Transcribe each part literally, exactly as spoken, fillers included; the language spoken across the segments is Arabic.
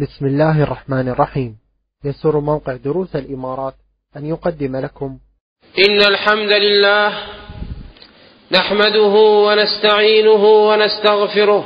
بسم الله الرحمن الرحيم. يسر موقع دروس الإمارات أن يقدم لكم إن الحمد لله نحمده ونستعينه ونستغفره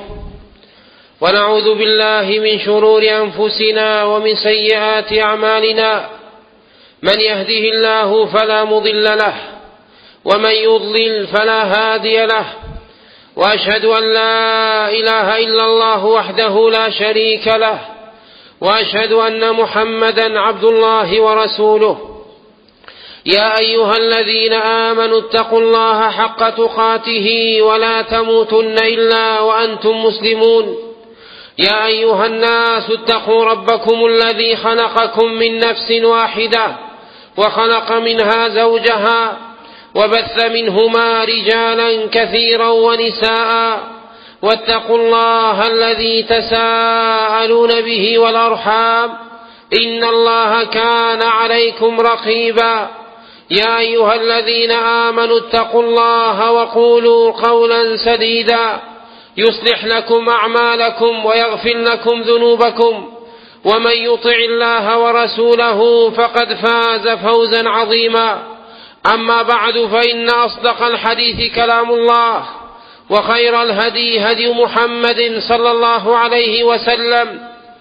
ونعوذ بالله من شرور أنفسنا ومن سيئات أعمالنا. من يهده الله فلا مضل له ومن يضلل فلا هادي له، وأشهد أن لا إله إلا الله وحده لا شريك له، وأشهد أن محمدا عبد الله ورسوله. يا أيها الذين آمنوا اتقوا الله حق تقاته ولا تموتن إلا وأنتم مسلمون. يا أيها الناس اتقوا ربكم الذي خلقكم من نفس واحدة وخلق منها زوجها وبث منهما رجالا كثيرا ونساء، واتقوا الله الذي تساءلون به والأرحام إن الله كان عليكم رقيبا. يا أيها الذين آمنوا اتقوا الله وقولوا قولا سديدا يصلح لكم أعمالكم ويغفر لكم ذنوبكم، ومن يطع الله ورسوله فقد فاز فوزا عظيما. أما بعد، فإن أصدق الحديث كلام الله، وخير الهدي هدي محمد صلى الله عليه وسلم،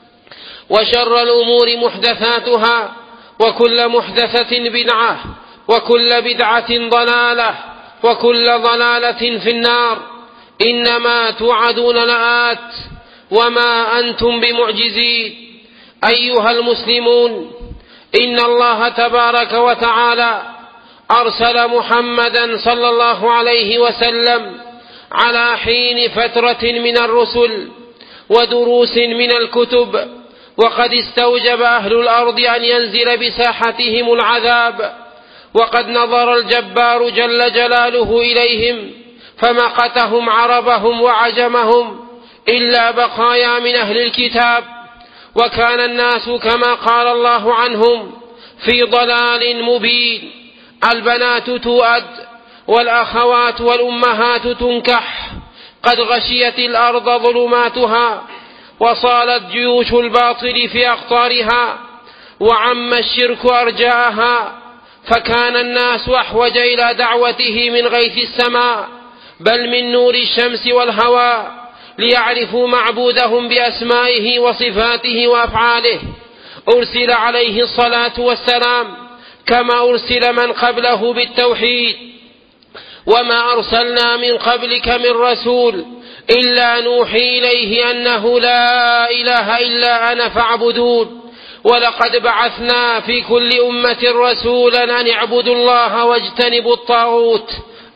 وشر الأمور محدثاتها، وكل محدثة بدعة، وكل بدعة ضلالة، وكل ضلالة في النار. إنما توعدون لآت وما أنتم بمعجزين. أيها المسلمون، إن الله تبارك وتعالى أرسل محمدا صلى الله عليه وسلم على حين فترة من الرسل ودروس من الكتب، وقد استوجب أهل الأرض أن ينزل بساحتهم العذاب، وقد نظر الجبار جل جلاله إليهم فمقتهم عربهم وعجمهم إلا بقايا من أهل الكتاب. وكان الناس كما قال الله عنهم في ضلال مبين. البنات تؤد والأخوات والأمهات تنكح، قد غشيت الأرض ظلماتها، وصالت جيوش الباطل في أقطارها، وعم الشرك أرجاءها، فكان الناس أحوج إلى دعوته من غيث السماء، بل من نور الشمس والهواء، ليعرفوا معبودهم بأسمائه وصفاته وأفعاله. أرسل عليه الصلاة والسلام كما أرسل من قبله بالتوحيد، وما أرسلنا من قبلك من رسول إلا نوحي إليه أنه لا إله إلا أنا فاعبدون. ولقد بعثنا في كل أمة رسولا أن اعبدوا الله واجتنبوا الطاغوت.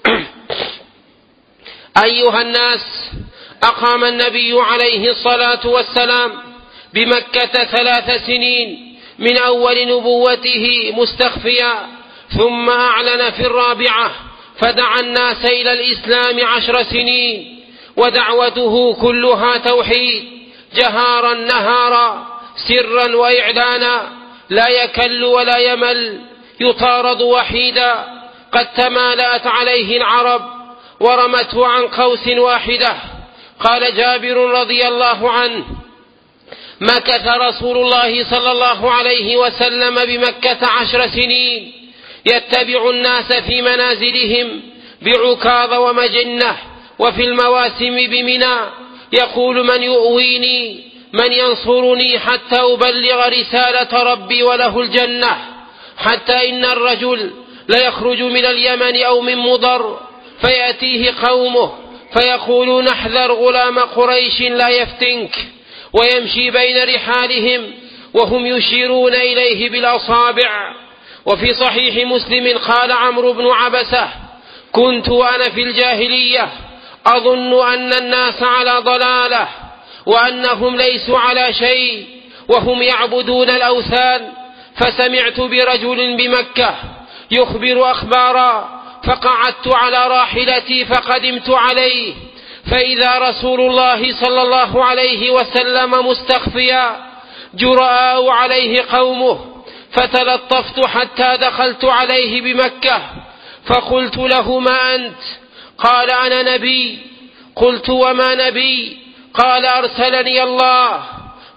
أيها الناس، أقام النبي عليه الصلاة والسلام بمكة ثلاث سنين من أول نبوته مستخفيا، ثم أعلن في الرابعة فدعا الناس إلى الإسلام عشر سنين، ودعوته كلها توحيد، جهارا نهارا، سرا وإعلانا، لا يكل ولا يمل، يطارد وحيدا. قد تمالأت عليه العرب ورمته عن قوس واحدة. قال جابر رضي الله عنه: مكث رسول الله صلى الله عليه وسلم بمكة عشر سنين، يتبع الناس في منازلهم بعكاظ ومجنة، وفي المواسم بمنى، يقول: من يؤويني، من ينصرني حتى أبلغ رسالة ربي وله الجنة. حتى إن الرجل ليخرج من اليمن أو من مضر فيأتيه قومه فيقول: نحذر غلام قريش لا يفتنك، ويمشي بين رحالهم وهم يشيرون إليه بالأصابع. وفي صحيح مسلم قال عمرو بن عبسة: كنت وأنا في الجاهلية أظن أن الناس على ضلالة، وأنهم ليسوا على شيء، وهم يعبدون الأوثان، فسمعت برجل بمكة يخبر أخبارا، فقعدت على راحلتي فقدمت عليه، فإذا رسول الله صلى الله عليه وسلم مستخفيا، جرأوا عليه قومه، فتلطفت حتى دخلت عليه بمكة، فقلت له: ما أنت؟ قال: أنا نبي. قلت: وما نبي؟ قال: أرسلني الله.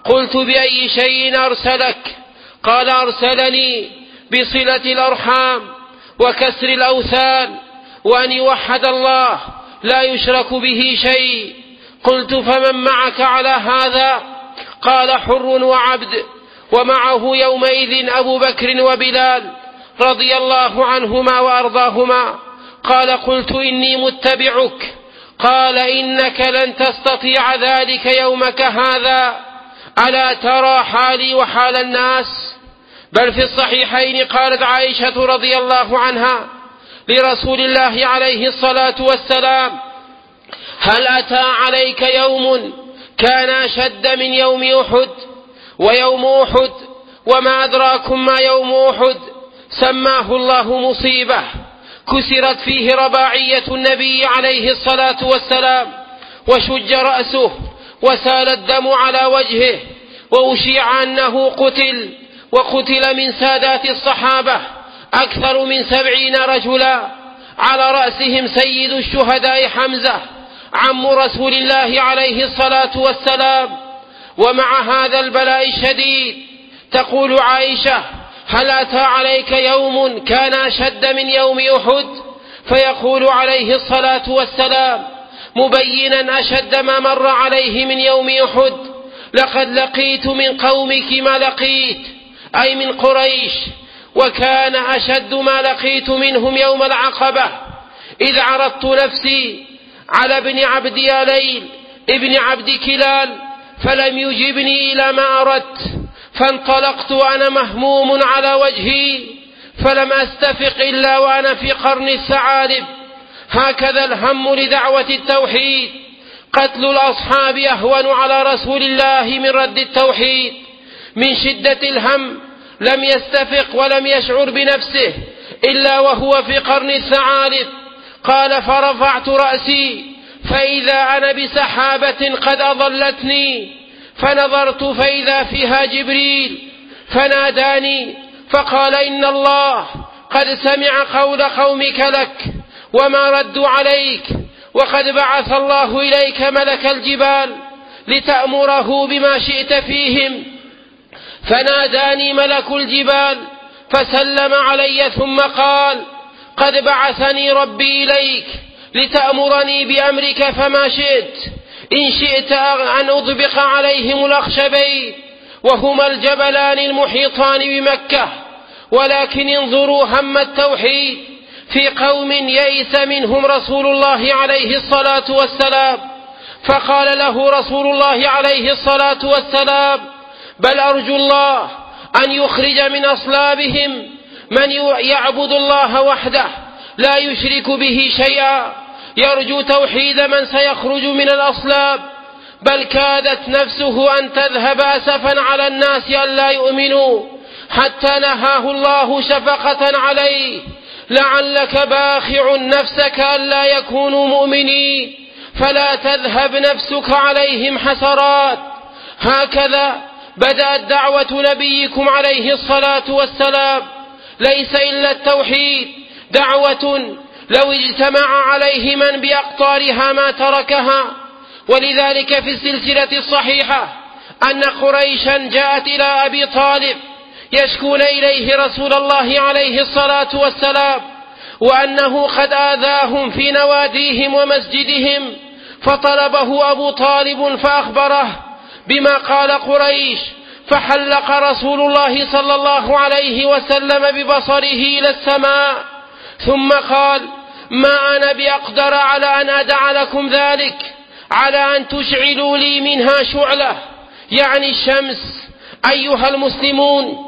قلت: بأي شيء أرسلك؟ قال: أرسلني بصلة الأرحام وكسر الأوثان وأن يوحد الله لا يشرك به شيء. قلت: فمن معك على هذا؟ قال: حر وعبد، ومعه يومئذ أبو بكر وبلال رضي الله عنهما وأرضاهما. قال: قلت: إني متبعك. قال: إنك لن تستطيع ذلك يومك هذا، ألا ترى حالي وحال الناس؟ بل في الصحيحين قالت عائشة رضي الله عنها لرسول الله عليه الصلاة والسلام: هل أتى عليك يوم كان أشد من يوم أحد؟ ويوم أحد وما أدراكم ما يوم أحد، سماه الله مصيبة كسرت فيه رباعية النبي عليه الصلاة والسلام، وشج رأسه وسال الدم على وجهه، وأشيع أنه قتل، وقتل من سادات الصحابة أكثر من سبعين رجلا، على رأسهم سيد الشهداء حمزة عم رسول الله عليه الصلاة والسلام. ومع هذا البلاء الشديد تقول عائشة: هل أتى عليك يوم كان أشد من يوم أحد؟ فيقول عليه الصلاة والسلام مبينا أشد ما مر عليه من يوم أحد: لقد لقيت من قومك ما لقيت، أي من قريش، وكان أشد ما لقيت منهم يوم العقبة، إذ عرضت نفسي على ابن عبد ياليل ابن عبد كلال فلم يجبني إلى ما أردت، فانطلقت وأنا مهموم على وجهي، فلم أستفق إلا وأنا في قرن الثعالب. هكذا الهم لدعوة التوحيد. قتل الأصحاب أهون على رسول الله من رد التوحيد. من شدة الهم لم يستفق ولم يشعر بنفسه إلا وهو في قرن الثعالب. قال: فرفعت رأسي فإذا أنا بسحابة قد أضلتني، فنظرت فإذا فيها جبريل فناداني فقال: إن الله قد سمع قول قومك لك وما ردوا عليك، وقد بعث الله إليك ملك الجبال لتأمره بما شئت فيهم. فناداني ملك الجبال فسلم علي ثم قال: قد بعثني ربي إليك لتأمرني بأمرك فما شئت، إن شئت أن أطبق عليهم الأخشبين وهما الجبلان المحيطان بمكة، ولكن انظروا هم التوحيد في قوم يئس منهم رسول الله عليه الصلاة والسلام. فقال له رسول الله عليه الصلاة والسلام: بل أرجو الله أن يخرج من أصلابهم من يعبد الله وحده لا يشرك به شيئا، يرجو توحيد من سيخرج من الأصلاب. بل كادت نفسه أن تذهب أسفا على الناس أن لا يؤمنوا، حتى نهاه الله شفقة عليه: لعلك باخع نفسك ألا يكونوا مؤمنين فلا تذهب نفسك عليهم حسرات. هكذا بدأت دعوة نبيكم عليه الصلاة والسلام، ليس إلا التوحيد، دعوة لو اجتمع عليه من بأقطارها ما تركها. ولذلك في السلسلة الصحيحة أن قريشا جاءت إلى أبي طالب يشكون إليه رسول الله عليه الصلاة والسلام، وأنه قد آذاهم في نواديهم ومسجدهم، فطلبه أبو طالب فأخبره بما قال قريش، فحلق رسول الله صلى الله عليه وسلم ببصره إلى السماء ثم قال: ما أنا بأقدر على أن أدع لكم ذلك، على أن تشعلوا لي منها شعلة، يعني الشمس، أيها المسلمون.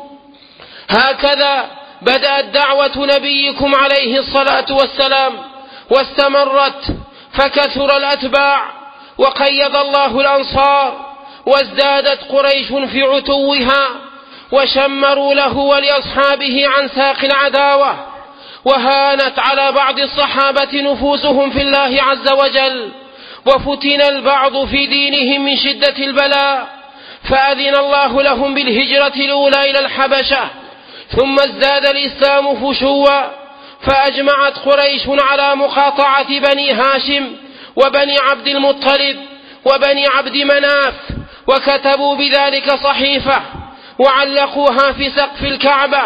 هكذا بدأت دعوة نبيكم عليه الصلاة والسلام واستمرت، فكثر الأتباع وقيض الله الأنصار، وازدادت قريش في عتوها، وشمروا له ولأصحابه عن ساق العداوة، وهانت على بعض الصحابة نفوسهم في الله عز وجل، وفتن البعض في دينهم من شدة البلاء، فأذن الله لهم بالهجرة الأولى إلى الحبشة، ثم ازداد الإسلام فشوا، فأجمعت قريش على مقاطعة بني هاشم وبني عبد المطلب وبني عبد مناف وكتبوا بذلك صحيفة وعلقوها في سقف الكعبة.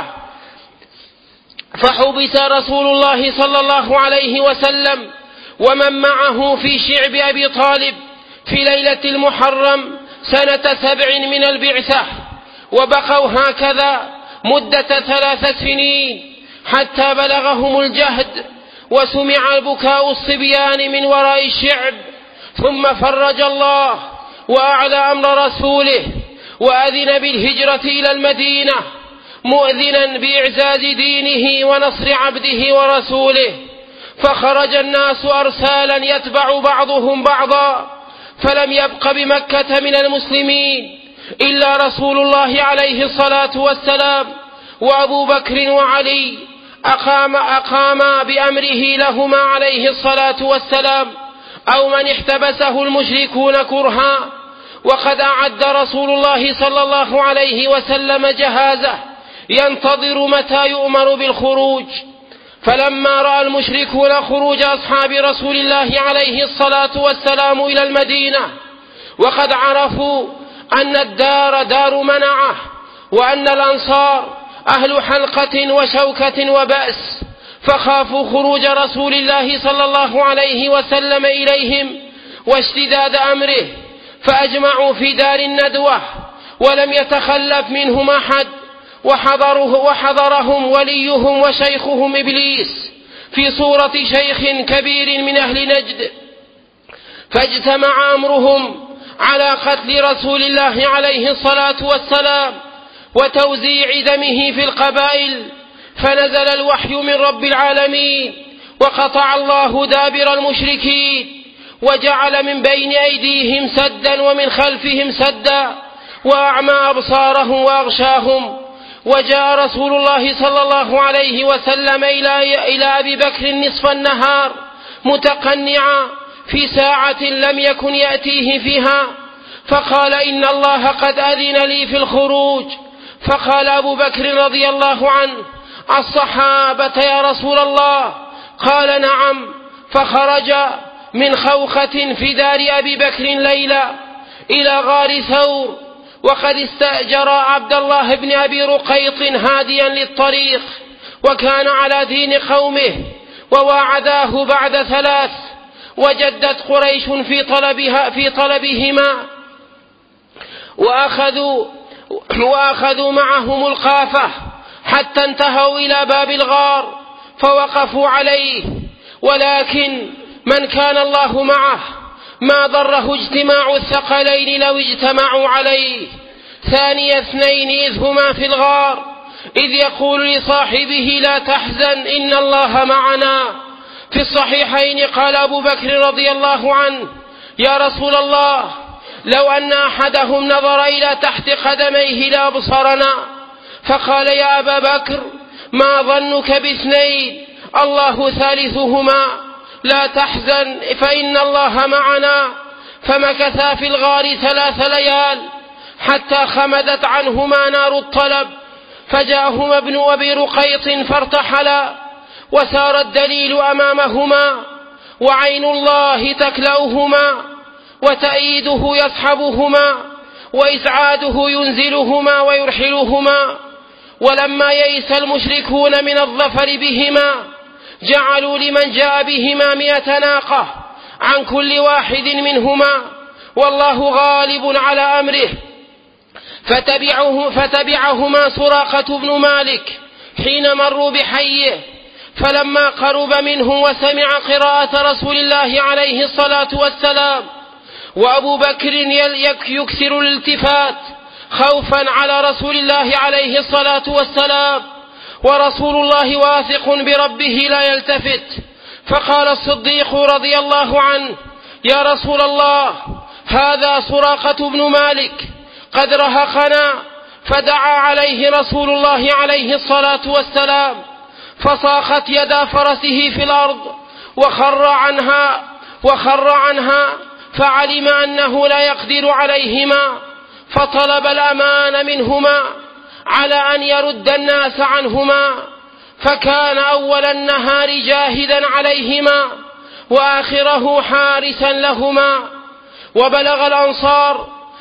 فحبس رسول الله صلى الله عليه وسلم ومن معه في شعب أبي طالب في ليلة المحرم سنة سبع من البعثة، وبقوا هكذا مدة ثلاث سنين حتى بلغهم الجهد وسمع بكاء الصبيان من وراء الشعب. ثم فرج الله وأعلى أمر رسوله وأذن بالهجرة إلى المدينة مؤذنا بإعزاز دينه ونصر عبده ورسوله. فخرج الناس أرسالا يتبع بعضهم بعضا، فلم يبق بمكة من المسلمين إلا رسول الله عليه الصلاة والسلام وأبو بكر وعلي أقام أقاما بأمره لهما عليه الصلاة والسلام، أو من احتبسه المشركون كرها. وقد أعد رسول الله صلى الله عليه وسلم جهازه ينتظر متى يؤمر بالخروج. فلما رأى المشركون خروج أصحاب رسول الله عليه الصلاة والسلام إلى المدينة، وقد عرفوا أن الدار دار منعه وأن الأنصار أهل حلقة وشوكة وبأس، فخافوا خروج رسول الله صلى الله عليه وسلم إليهم واشتداد أمره، فأجمعوا في دار الندوة ولم يتخلف منهم أحد، وحضره وحضرهم وليهم وشيخهم إبليس في صورة شيخ كبير من أهل نجد. فاجتمع أمرهم على قتل رسول الله عليه الصلاة والسلام وتوزيع دمه في القبائل. فنزل الوحي من رب العالمين وقطع الله دابر المشركين وجعل من بين أيديهم سدا ومن خلفهم سدا وأعمى أبصارهم وأغشاهم. وجاء رسول الله صلى الله عليه وسلم إلى أبي بكر نصف النهار متقنعا في ساعة لم يكن يأتيه فيها، فقال إن الله قد أذن لي في الخروج. فقال أبو بكر رضي الله عنه الصحابة يا رسول الله؟ قال نعم. فخرج من خوخة في دار أبي بكر ليلة إلى غار ثور، وقد استأجر عبد الله بن أبي رقيط هاديا للطريق، وكان على دين قومه، وواعداه بعد ثلاث، وجدت قريش في طلبها في طلبهما، وأخذوا, وأخذوا معهم القافة حتى انتهوا إلى باب الغار فوقفوا عليه. ولكن من كان الله معه ما ضره اجتماع الثقلين لو اجتمعوا عليه. ثاني اثنين إذ هما في الغار إذ يقول لصاحبه لا تحزن إن الله معنا. في الصحيحين قال أبو بكر رضي الله عنه يا رسول الله لو أن أحدهم نظر إلى تحت قدميه لأبصرنا. فقال يا أبا بكر ما ظنك باثنين الله ثالثهما، لا تحزن فإن الله معنا. فمكثا في الغار ثلاث ليال حتى خمدت عنهما نار الطلب، فجاءهما ابن أبي رقيط فارتحلا، وسار الدليل أمامهما، وعين الله تكلأهما، وتأييده يصحبهما، وإسعاده ينزلهما ويرحلهما. ولما يئس المشركون من الظفر بهما جعلوا لمن جاء بهما مئة ناقة عن كل واحد منهما، والله غالب على أمره. فتبعه فتبعهما سراقة بن مالك حين مروا بحيه، فلما قرب منه وسمع قراءة رسول الله عليه الصلاة والسلام وأبو بكر يكسر الالتفات خوفا على رسول الله عليه الصلاة والسلام، ورسول الله واثق بربه لا يلتفت، فقال الصديق رضي الله عنه يا رسول الله هذا سراقة بن مالك قد رهقنا. فدعا عليه رسول الله عليه الصلاة والسلام فصاخت يدا فرسه في الأرض وخر عنها وخر عنها فعلم أنه لا يقدر عليهما، فطلب الأمان منهما على أن يرد الناس عنهما، فكان أول النهار جاهدا عليهما وآخره حارسا لهما. وبلغ الأنصار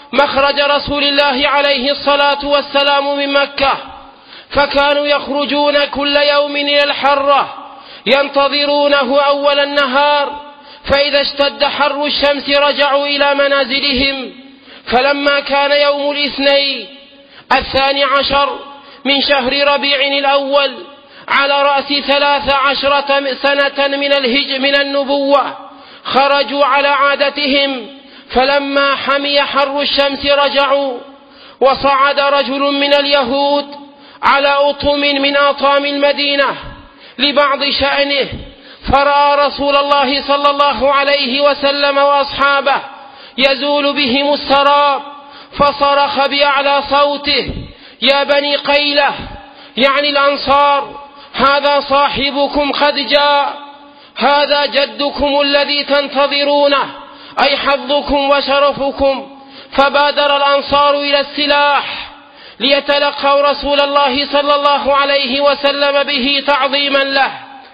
مخرج رسول الله عليه الصلاة والسلام من مكة، فكانوا يخرجون كل يوم إلى الحرة ينتظرونه أول النهار، فإذا اشتد حر الشمس رجعوا إلى منازلهم. فلما كان يوم الاثنين الثاني عشر من شهر ربيع الأول على رأس ثلاث عشرة سنة من الهج من النبوة خرجوا على عادتهم، فلما حمي حر الشمس رجعوا. وصعد رجل من اليهود على أطم من أطام المدينة لبعض شأنه، فرأى رسول الله صلى الله عليه وسلم وأصحابه يزول بهم السراب، فصرخ بأعلى صوته: يا بني قيلة، يعني الأنصار، هذا صاحبكم قد جاء، هذا جدكم الذي تنتظرونه، أي حظكم وشرفكم. فبادر الأنصار إلى السلاح ليتلقوا رسول الله صلى الله عليه وسلم به تعظيما له.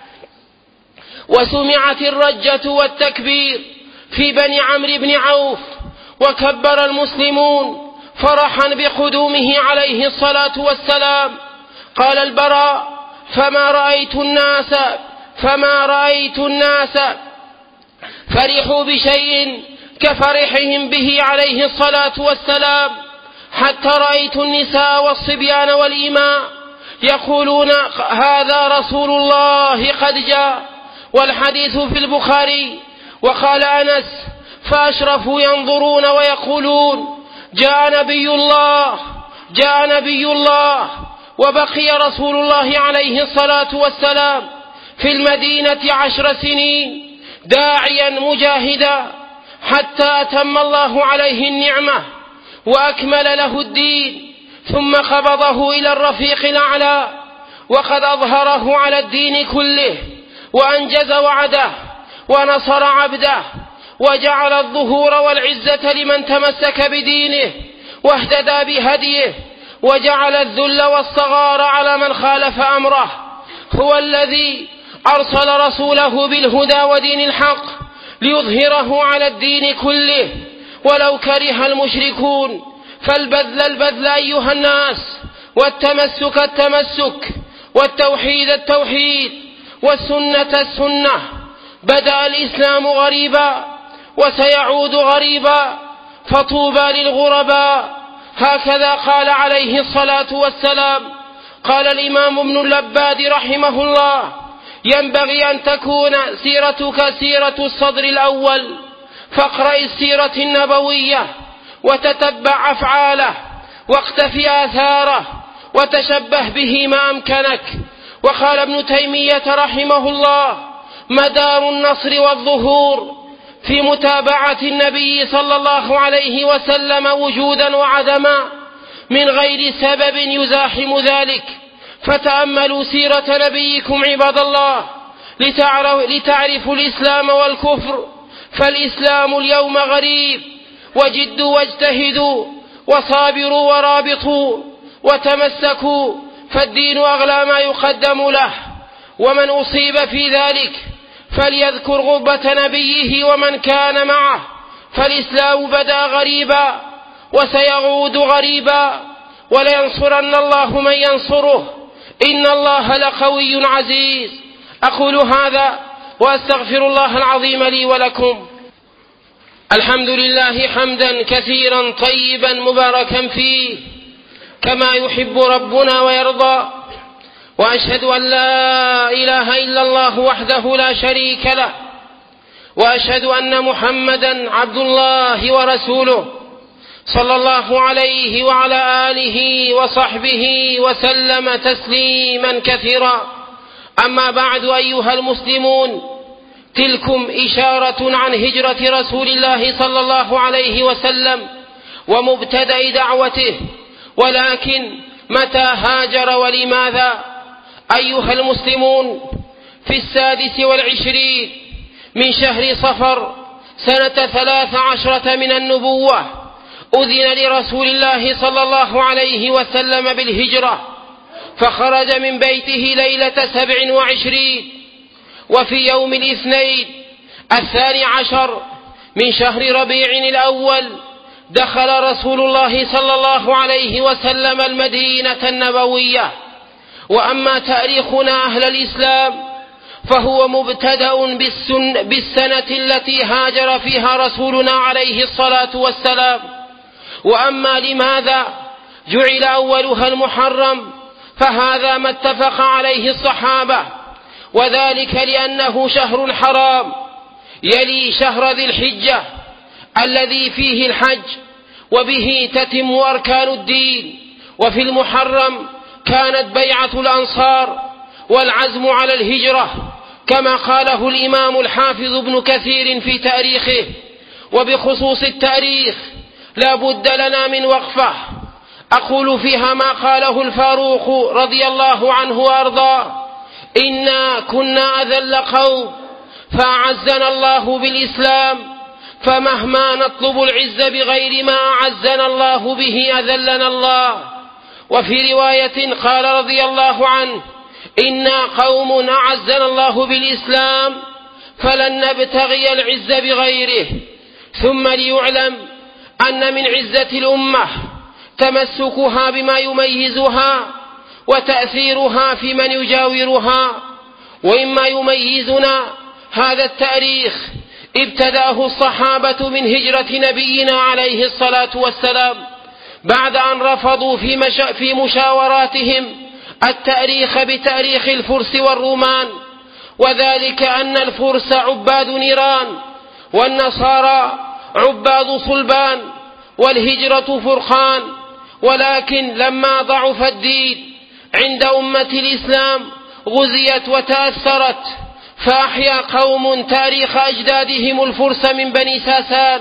وسمعت الرجة والتكبير في بني عمرو بن عوف، وكبر المسلمون فرحا بقدومه عليه الصلاة والسلام. قال البراء: فما رأيت الناس فما رأيت الناس فرحوا بشيء كفرحهم به عليه الصلاة والسلام، حتى رأيت النساء والصبيان والإماء يقولون: هذا رسول الله قد جاء. والحديث في البخاري. وقال أنس: فأشرفوا ينظرون ويقولون: جاء نبي الله، جاء نبي الله. وبقي رسول الله عليه الصلاة والسلام في المدينة عشر سنين داعيا مجاهدا، حتى أتم الله عليه النعمة وأكمل له الدين، ثم قبضه إلى الرفيق الأعلى، وقد أظهره على الدين كله، وأنجز وعده، ونصر عبده، وجعل الظهور والعزة لمن تمسك بدينه واهتدى بهديه، وجعل الذل والصغار على من خالف أمره. هو الذي أرسل رسوله بالهدى ودين الحق ليظهره على الدين كله ولو كره المشركون. فالبذل البذل أيها الناس، والتمسك التمسك، والتوحيد التوحيد، والسنة السنة. بدأ الإسلام غريبا وسيعود غريبا، فطوبى للغرباء. هكذا قال عليه الصلاة والسلام. قال الإمام ابن اللباد رحمه الله: ينبغي أن تكون سيرتك سيرة الصدر الأول، فاقرأ السيرة النبوية وتتبع أفعاله واقتفي آثاره وتشبه به ما أمكنك. وقال ابن تيمية رحمه الله: مدار النصر والظهور في متابعة النبي صلى الله عليه وسلم وجودا وعدما، من غير سبب يزاحم ذلك. فتأملوا سيرة نبيكم عباد الله لتعرفوا الإسلام والكفر. فالإسلام اليوم غريب، وجدوا واجتهدوا وصابروا ورابطوا وتمسكوا، فالدين أغلى ما يقدم له. ومن أصيب في ذلك فليذكر غربة نبيه ومن كان معه، فالإسلام بدأ غريبا وسيعود غريبا، ولينصرن الله من ينصره، إن الله لقوي عزيز. أقول هذا وأستغفر الله العظيم لي ولكم. الحمد لله حمدا كثيرا طيبا مباركا فيه كما يحب ربنا ويرضى، وأشهد أن لا إله إلا الله وحده لا شريك له، وأشهد أن محمدا عبد الله ورسوله صلى الله عليه وعلى آله وصحبه وسلم تسليما كثيرا. أما بعد أيها المسلمون، تلكم إشارة عن هجرة رسول الله صلى الله عليه وسلم ومبتدأ دعوته. ولكن متى هاجر ولماذا؟ أيها المسلمون، في السادس والعشرين من شهر صفر سنة ثلاث عشرة من النبوة أذن لرسول الله صلى الله عليه وسلم بالهجرة، فخرج من بيته ليلة سبع وعشرين. وفي يوم الاثنين الثاني عشر من شهر ربيع الأول دخل رسول الله صلى الله عليه وسلم المدينة النبوية. وأما تاريخنا أهل الإسلام فهو مبتدأ بالسن بالسنة التي هاجر فيها رسولنا عليه الصلاة والسلام. وأما لماذا جعل أولها المحرم فهذا ما اتفق عليه الصحابة، وذلك لأنه شهر حرام يلي شهر ذي الحجة الذي فيه الحج، وبه تتم أركان الدين. وفي المحرم كانت بيعة الأنصار والعزم على الهجرة كما قاله الإمام الحافظ ابن كثير في تاريخه. وبخصوص التاريخ لا بد لنا من وقفة أقول فيها ما قاله الفاروق رضي الله عنه وأرضاه: إنا كنا أذل قوم فأعزنا الله بالإسلام، فمهما نطلب العز بغير ما أعزنا الله به أذلنا الله. وفي رواية قال رضي الله عنه: إنا قوم أعزنا الله بالإسلام فلن نبتغي العز بغيره. ثم ليعلم أن من عزة الأمة تمسكها بما يميزها وتأثيرها في من يجاورها. وإما يميزنا هذا التاريخ ابتدأه الصحابة من هجرة نبينا عليه الصلاة والسلام بعد أن رفضوا في, مشا في مشاوراتهم التاريخ بتاريخ الفرس والرومان، وذلك أن الفرس عباد نيران والنصارى عباد صلبان والهجرة فرقان. ولكن لما ضعف الدين عند أمة الإسلام غزيت وتأثرت، فأحيا قوم تاريخ أجدادهم الفرس من بني ساسان،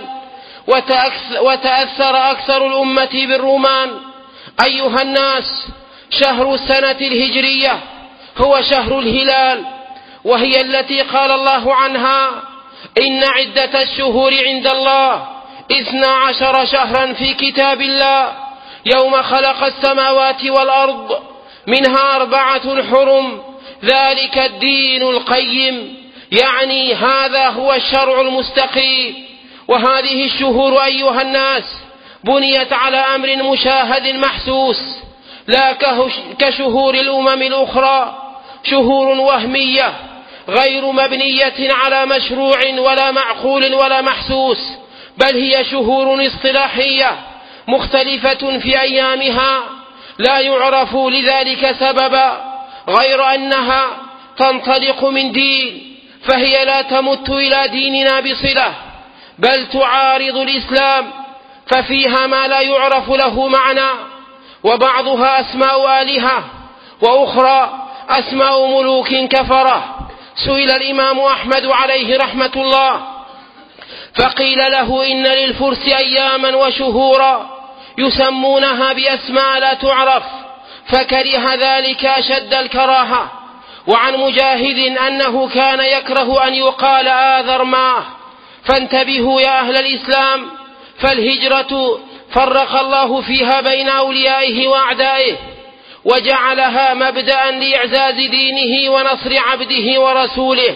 وتأثر أكثر الأمة بالرومان. أيها الناس، شهر السنة الهجرية هو شهر الهلال، وهي التي قال الله عنها: إن عدة الشهور عند الله اثنا عشر شهرا في كتاب الله يوم خلق السماوات والأرض منها أربعة حرم ذلك الدين القيم، يعني هذا هو الشرع المستقيم. وهذه الشهور أيها الناس بنيت على أمر مشاهد محسوس، لا كشهور الأمم الأخرى، شهور وهمية غير مبنية على مشروع ولا معقول ولا محسوس، بل هي شهور اصطلاحية مختلفة في أيامها لا يعرف لذلك سببا غير أنها تنطلق من دين، فهي لا تمت إلى ديننا بصلة بل تعارض الإسلام، ففيها ما لا يعرف له معنى، وبعضها أسماء آلهة وأخرى أسماء ملوك كفرة. سئل الإمام أحمد عليه رحمة الله فقيل له: إن للفرس أياما وشهورا يسمونها بأسماء لا تعرف، فكره ذلك أشد الكراهة. وعن مجاهد أنه كان يكره أن يقال آذر ماه. فانتبهوا يا أهل الإسلام، فالهجرة فرق الله فيها بين أوليائه وأعدائه، وجعلها مبدأ لإعزاز دينه ونصر عبده ورسوله.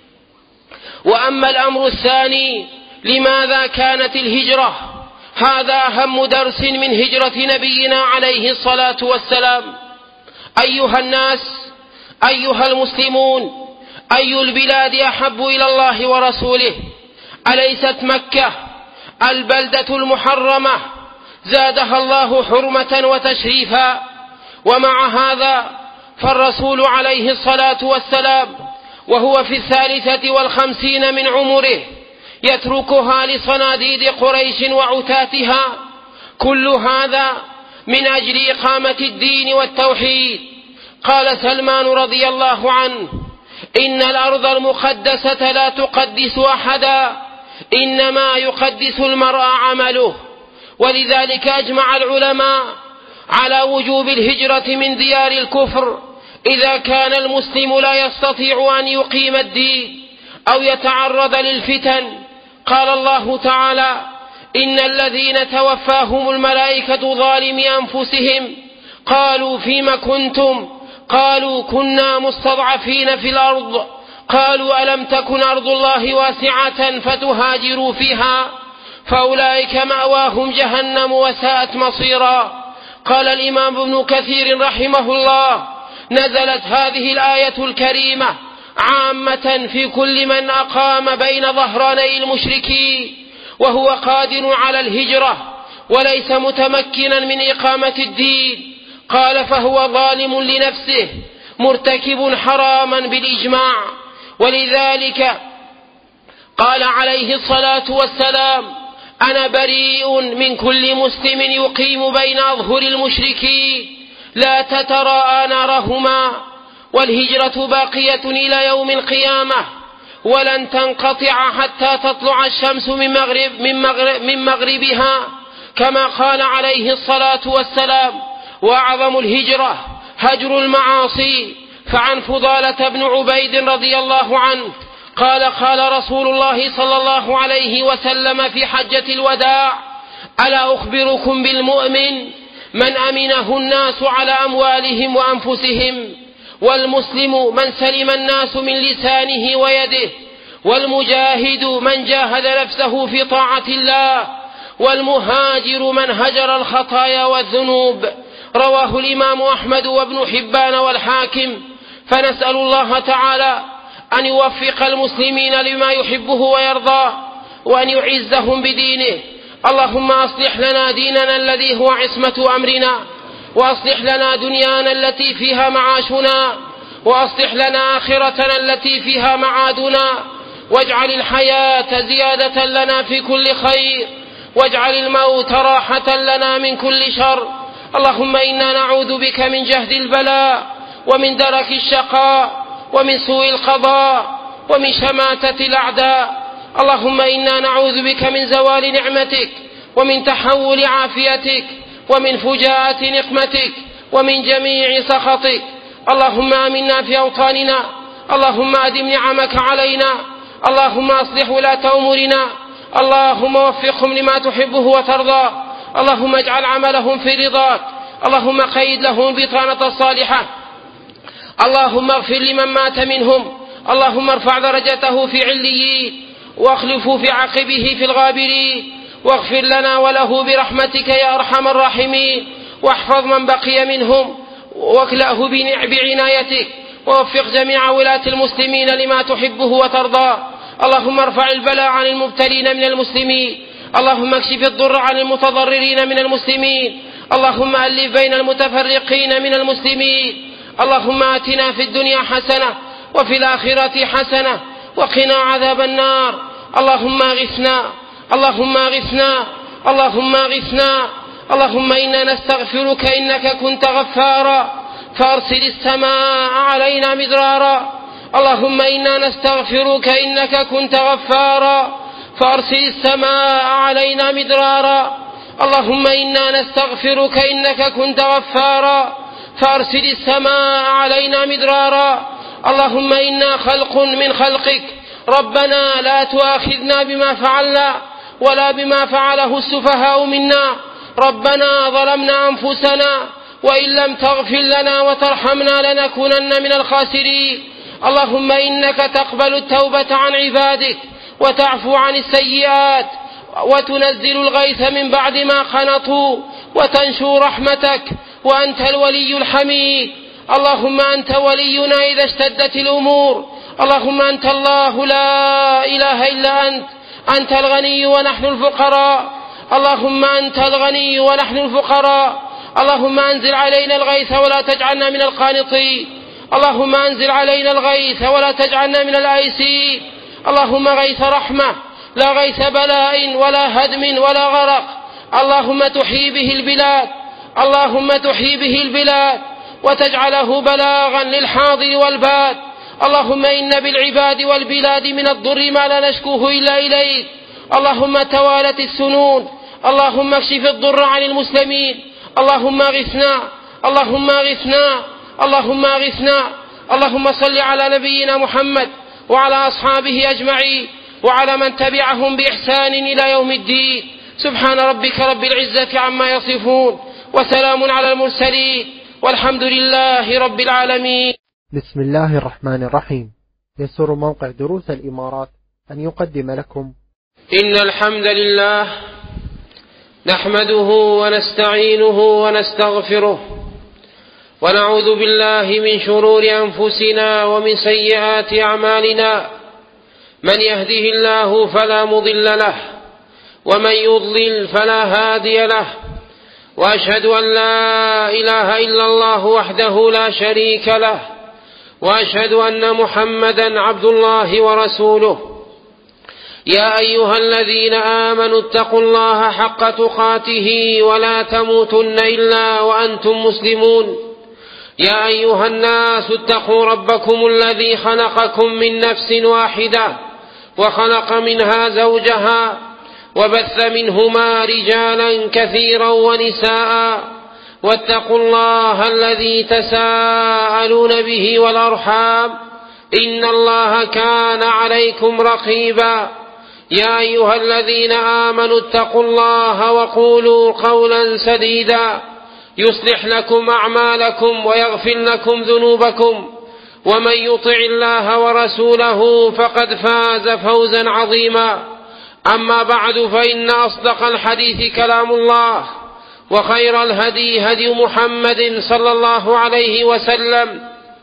وأما الأمر الثاني، لماذا كانت الهجرة؟ هذا أهم درس من هجرة نبينا عليه الصلاة والسلام. أيها الناس، أيها المسلمون، أي البلاد أحب إلى الله ورسوله؟ أليست مكة البلدة المحرمة زادها الله حرمة وتشريفا؟ ومع هذا فالرسول عليه الصلاة والسلام وهو في الثالثة والخمسين من عمره يتركها لصناديد قريش وعتاتها، كل هذا من أجل إقامة الدين والتوحيد. قال سلمان رضي الله عنه: إن الأرض المقدسة لا تقدس أحدا، إنما يقدس المرء عمله. ولذلك أجمع العلماء على وجوب الهجرة من ديار الكفر إذا كان المسلم لا يستطيع أن يقيم الدين أو يتعرض للفتن. قال الله تعالى: إن الذين توفاهم الملائكة ظالمي أنفسهم قالوا فيم كنتم؟ قالوا كنا مستضعفين في الأرض. قالوا ألم تكن أرض الله واسعة فتهاجروا فيها؟ فأولئك مأواهم جهنم وساءت مصيرا. قال الإمام ابن كثير رحمه الله: نزلت هذه الآية الكريمة عامة في كل من أقام بين ظهراني المشركين وهو قادر على الهجرة وليس متمكنا من إقامة الدين. قال: فهو ظالم لنفسه مرتكب حراما بالإجماع. ولذلك قال عليه الصلاة والسلام: أنا بريء من كل مسلم يقيم بين أظهر المشركين لا تتراءى نارهما. والهجرة باقية إلى يوم القيامة ولن تنقطع حتى تطلع الشمس من, مغرب من, مغرب من مغربها، كما قال عليه الصلاة والسلام: وأعظم الهجرة هجر المعاصي. فعن فضالة بن عبيد رضي الله عنه قال: قال رسول الله صلى الله عليه وسلم في حجة الوداع: ألا أخبركم بالمؤمن من أمنه الناس على أموالهم وأنفسهم، والمسلم من سلم الناس من لسانه ويده، والمجاهد من جاهد نفسه في طاعة الله، والمهاجر من هجر الخطايا والذنوب. رواه الإمام أحمد وابن حبان والحاكم. فنسأل الله تعالى أن يوفق المسلمين لما يحبه ويرضى، وأن يعزهم بدينه. اللهم أصلح لنا ديننا الذي هو عصمة أمرنا، وأصلح لنا دنيانا التي فيها معاشنا، وأصلح لنا آخرتنا التي فيها معادنا، واجعل الحياة زيادة لنا في كل خير، واجعل الموت راحة لنا من كل شر. اللهم إنا نعوذ بك من جهد البلاء، ومن درك الشقاء، ومن سوء القضاء، ومن شماتة الأعداء. اللهم إنا نعوذ بك من زوال نعمتك، ومن تحول عافيتك، ومن فجاءة نقمتك، ومن جميع سخطك. اللهم آمنا في أوطاننا، اللهم أدم نعمك علينا، اللهم أصلح ولاة أمورنا، اللهم وفقهم لما تحبه وترضى، اللهم اجعل عملهم في رضاك، اللهم قيد لهم البطانة الصالحة، اللهم اغفر لمن مات منهم، اللهم ارفع درجته في عليين، واخلفه في عقبه في الغابرين، واغفر لنا وله برحمتك يا أرحم الراحمين، واحفظ من بقي منهم، واكلأه بعنايتك، ووفق جميع ولاة المسلمين لما تحبه وترضى. اللهم ارفع البلاء عن المبتلين من المسلمين، اللهم اكشف الضر عن المتضررين من المسلمين، اللهم ألف بين المتفرقين من المسلمين. اللهم آتنا في الدنيا حسنة وفي الآخرة حسنة وقنا عذاب النار. اللهم اغثنا، اللهم اغثنا، اللهم اغثنا. اللهم إنا نستغفرك إنك كنت غفارا فأرسل السماء علينا مدرارا. اللهم إنا نستغفرك إنك كنت غفارا فأرسل السماء علينا مدرارا. اللهم إنا نستغفرك إنك كنت غفارا فأرسل السماء علينا مدرارا. اللهم إنا خلق من خلقك، ربنا لا تؤاخذنا بما فعلنا ولا بما فعله السفهاء منا، ربنا ظلمنا أنفسنا وإن لم تغفر لنا وترحمنا لنكونن من الخاسرين. اللهم إنك تقبل التوبة عن عبادك وتعفو عن السيئات وتنزل الغيث من بعد ما قنطوا وتنشر رحمتك، وأنت الولي الحميد. اللهم أنت ولينا إذا اشتدت الأمور، اللهم أنت الله لا إله إلا أنت، أنت الغني ونحن الفقراء، اللهم أنت الغني ونحن الفقراء. اللهم أنزل علينا الغيث ولا تجعلنا من القانطين، اللهم أنزل علينا الغيث ولا تجعلنا من الآيسين. اللهم غيث رحمة لا غيث بلاء ولا هدم ولا غرق. اللهم تحيي به البلاد، اللهم تحيي به البلاد وتجعله بلاغا للحاضر والباد. اللهم إن بالعباد والبلاد من الضر ما لا نشكوه إلا إليك. اللهم توالت السنون، اللهم اكشف الضر عن المسلمين، اللهم اغثنا، اللهم اغثنا، اللهم اغثنا. اللهم صل على نبينا محمد وعلى أصحابه أجمعين وعلى من تبعهم بإحسان إلى يوم الدين. سبحان ربك رب العزة عما يصفون، وسلام على المرسلين، والحمد لله رب العالمين. بسم الله الرحمن الرحيم. يسر موقع دروس الإمارات أن يقدم لكم إن الحمد لله نحمده ونستعينه ونستغفره ونعوذ بالله من شرور أنفسنا ومن سيئات أعمالنا. من يهده الله فلا مضل له ومن يضلل فلا هادي له، وأشهد أن لا إله إلا الله وحده لا شريك له، وأشهد أن محمدا عبد الله ورسوله. يا أيها الذين آمنوا اتقوا الله حق تقاته ولا تموتن إلا وأنتم مسلمون. يا أيها الناس اتقوا ربكم الذي خلقكم من نفس واحدة وخلق منها زوجها وبث منهما رجالا كثيرا ونساء، واتقوا الله الذي تساءلون به والأرحام إن الله كان عليكم رقيبا. يا أيها الذين آمنوا اتقوا الله وقولوا قولا سديدا يصلح لكم أعمالكم ويغفر لكم ذنوبكم، ومن يطع الله ورسوله فقد فاز فوزا عظيما. أما بعد، فإن أصدق الحديث كلام الله، وخير الهدي هدي محمد صلى الله عليه وسلم،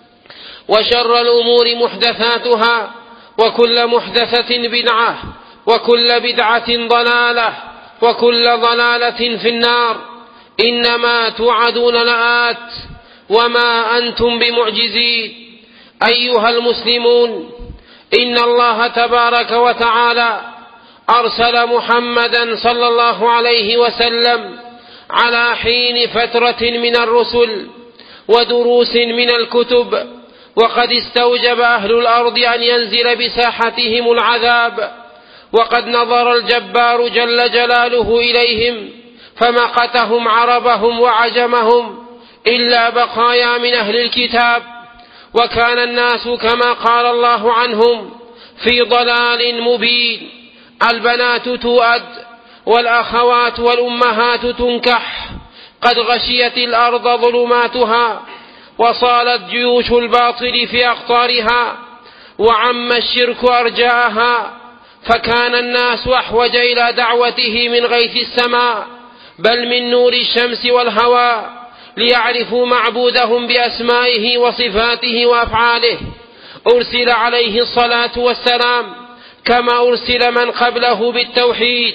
وشر الأمور محدثاتها، وكل محدثة بدعة، وكل بدعة ضلالة، وكل ضلالة في النار. إنما توعدون لآت وما أنتم بمعجزين. أيها المسلمون، إن الله تبارك وتعالى أرسل محمدا صلى الله عليه وسلم على حين فترة من الرسل ودروس من الكتب، وقد استوجب أهل الأرض أن ينزل بساحتهم العذاب، وقد نظر الجبار جل جلاله إليهم فمقتهم عربهم وعجمهم إلا بقايا من أهل الكتاب. وكان الناس كما قال الله عنهم في ضلال مبين. البنات تؤد والأخوات والأمهات تنكح، قد غشيت الأرض ظلماتها، وصالت جيوش الباطل في أقطارها، وعم الشرك أرجاءها، فكان الناس أحوج إلى دعوته من غيث السماء، بل من نور الشمس والهواء، ليعرفوا معبودهم بأسمائه وصفاته وأفعاله. أرسل عليه الصلاة والسلام كما أرسل من قبله بالتوحيد،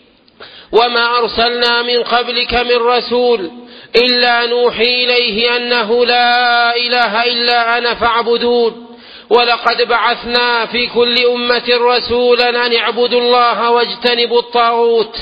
وما أرسلنا من قبلك من رسول إلا نوحي إليه أنه لا إله إلا أنا فاعبدون. ولقد بعثنا في كل أمة رسولا أن اعبدوا الله واجتنبوا الطاغوت.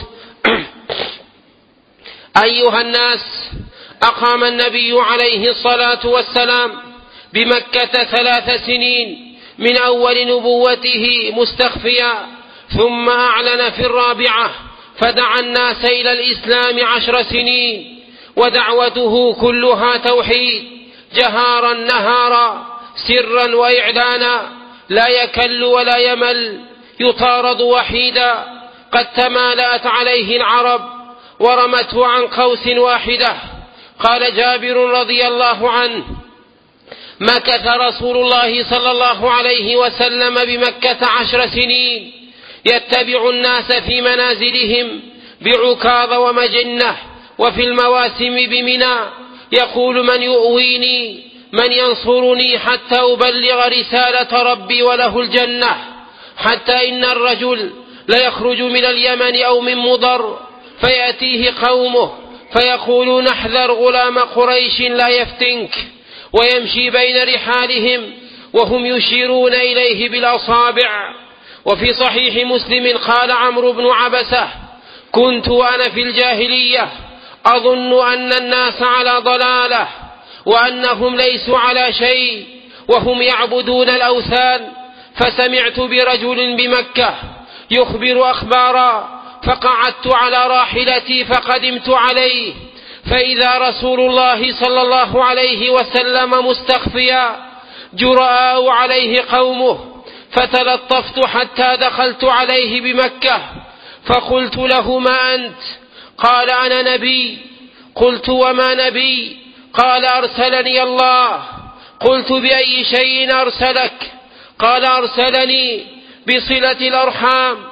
أيها الناس، أقام النبي عليه الصلاة والسلام بمكة ثلاث سنين من أول نبوته مستخفيا، ثم أعلن في الرابعة فدعا الناس إلى الإسلام عشر سنين، ودعوته كلها توحيد، جهارا نهارا، سرا وإعلانا، لا يكل ولا يمل، يطارد وحيدا. قد تمالأت عليه العرب ورمته عن قوس واحدة. قال جابر رضي الله عنه: مكث رسول الله صلى الله عليه وسلم بمكة عشر سنين، يتبع الناس في منازلهم بعكاظ ومجنة، وفي المواسم بمنى، يقول: من يؤويني، من ينصرني حتى أبلغ رسالة ربي وله الجنة. حتى إن الرجل ليخرج من اليمن أو من مضر فيأتيه قومه فيقولون: احذر غلام قريش لا يفتنك، ويمشي بين رحالهم وهم يشيرون إليه بالأصابع. وفي صحيح مسلم قال عمرو بن عبسة: كنت أنا في الجاهلية أظن أن الناس على ضلالة، وأنهم ليسوا على شيء وهم يعبدون الأوثان، فسمعت برجل بمكة يخبر أخبارا، فقعدت على راحلتي فقدمت عليه، فإذا رسول الله صلى الله عليه وسلم مستخفيا، جرأوا عليه قومه، فتلطفت حتى دخلت عليه بمكة، فقلت له: ما أنت؟ قال: أنا نبي. قلت: وما نبي؟ قال: أرسلني الله. قلت: بأي شيء أرسلك؟ قال: أرسلني بصلة الأرحام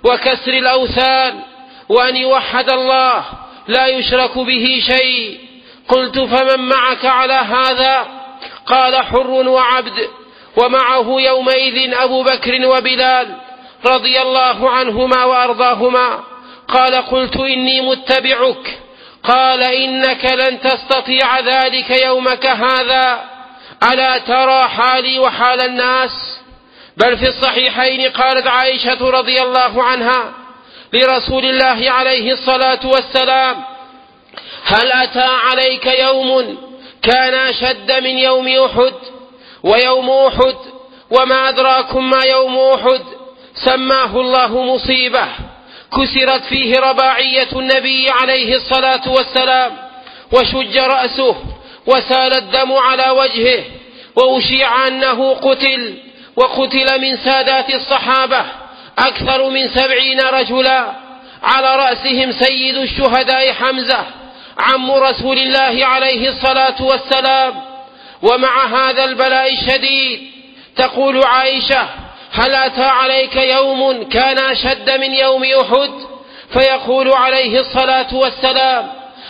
وكسر الأوثان وأن يوحد الله لا يشرك به شيء. قلت فمن معك على هذا؟ قال حر وعبد، ومعه يومئذ أبو بكر وبلال رضي الله عنهما وأرضاهما. قال قلت إني متبعك. قال إنك لن تستطيع ذلك يومك هذا، ألا ترى حالي وحال الناس؟ بل في الصحيحين قالت عائشة رضي الله عنها لرسول الله عليه الصلاة والسلام: هل أتى عليك يوم كان أشد من يوم أحد؟ ويوم أحد وما أدراكم ما يوم أحد، سماه الله مصيبة كسرت فيه رباعية النبي عليه الصلاة والسلام، وشج رأسه، وسال الدم على وجهه، وأشيع أنه قتل، وقتل من سادات الصحابة أكثر من سبعين رجلا، على رأسهم سيد الشهداء حمزة عم رسول الله عليه الصلاة والسلام. ومع هذا البلاء الشديد تقول عائشة: هل أتى عليك يوم كان أشد من يوم أحد؟ فيقول عليه الصلاة والسلام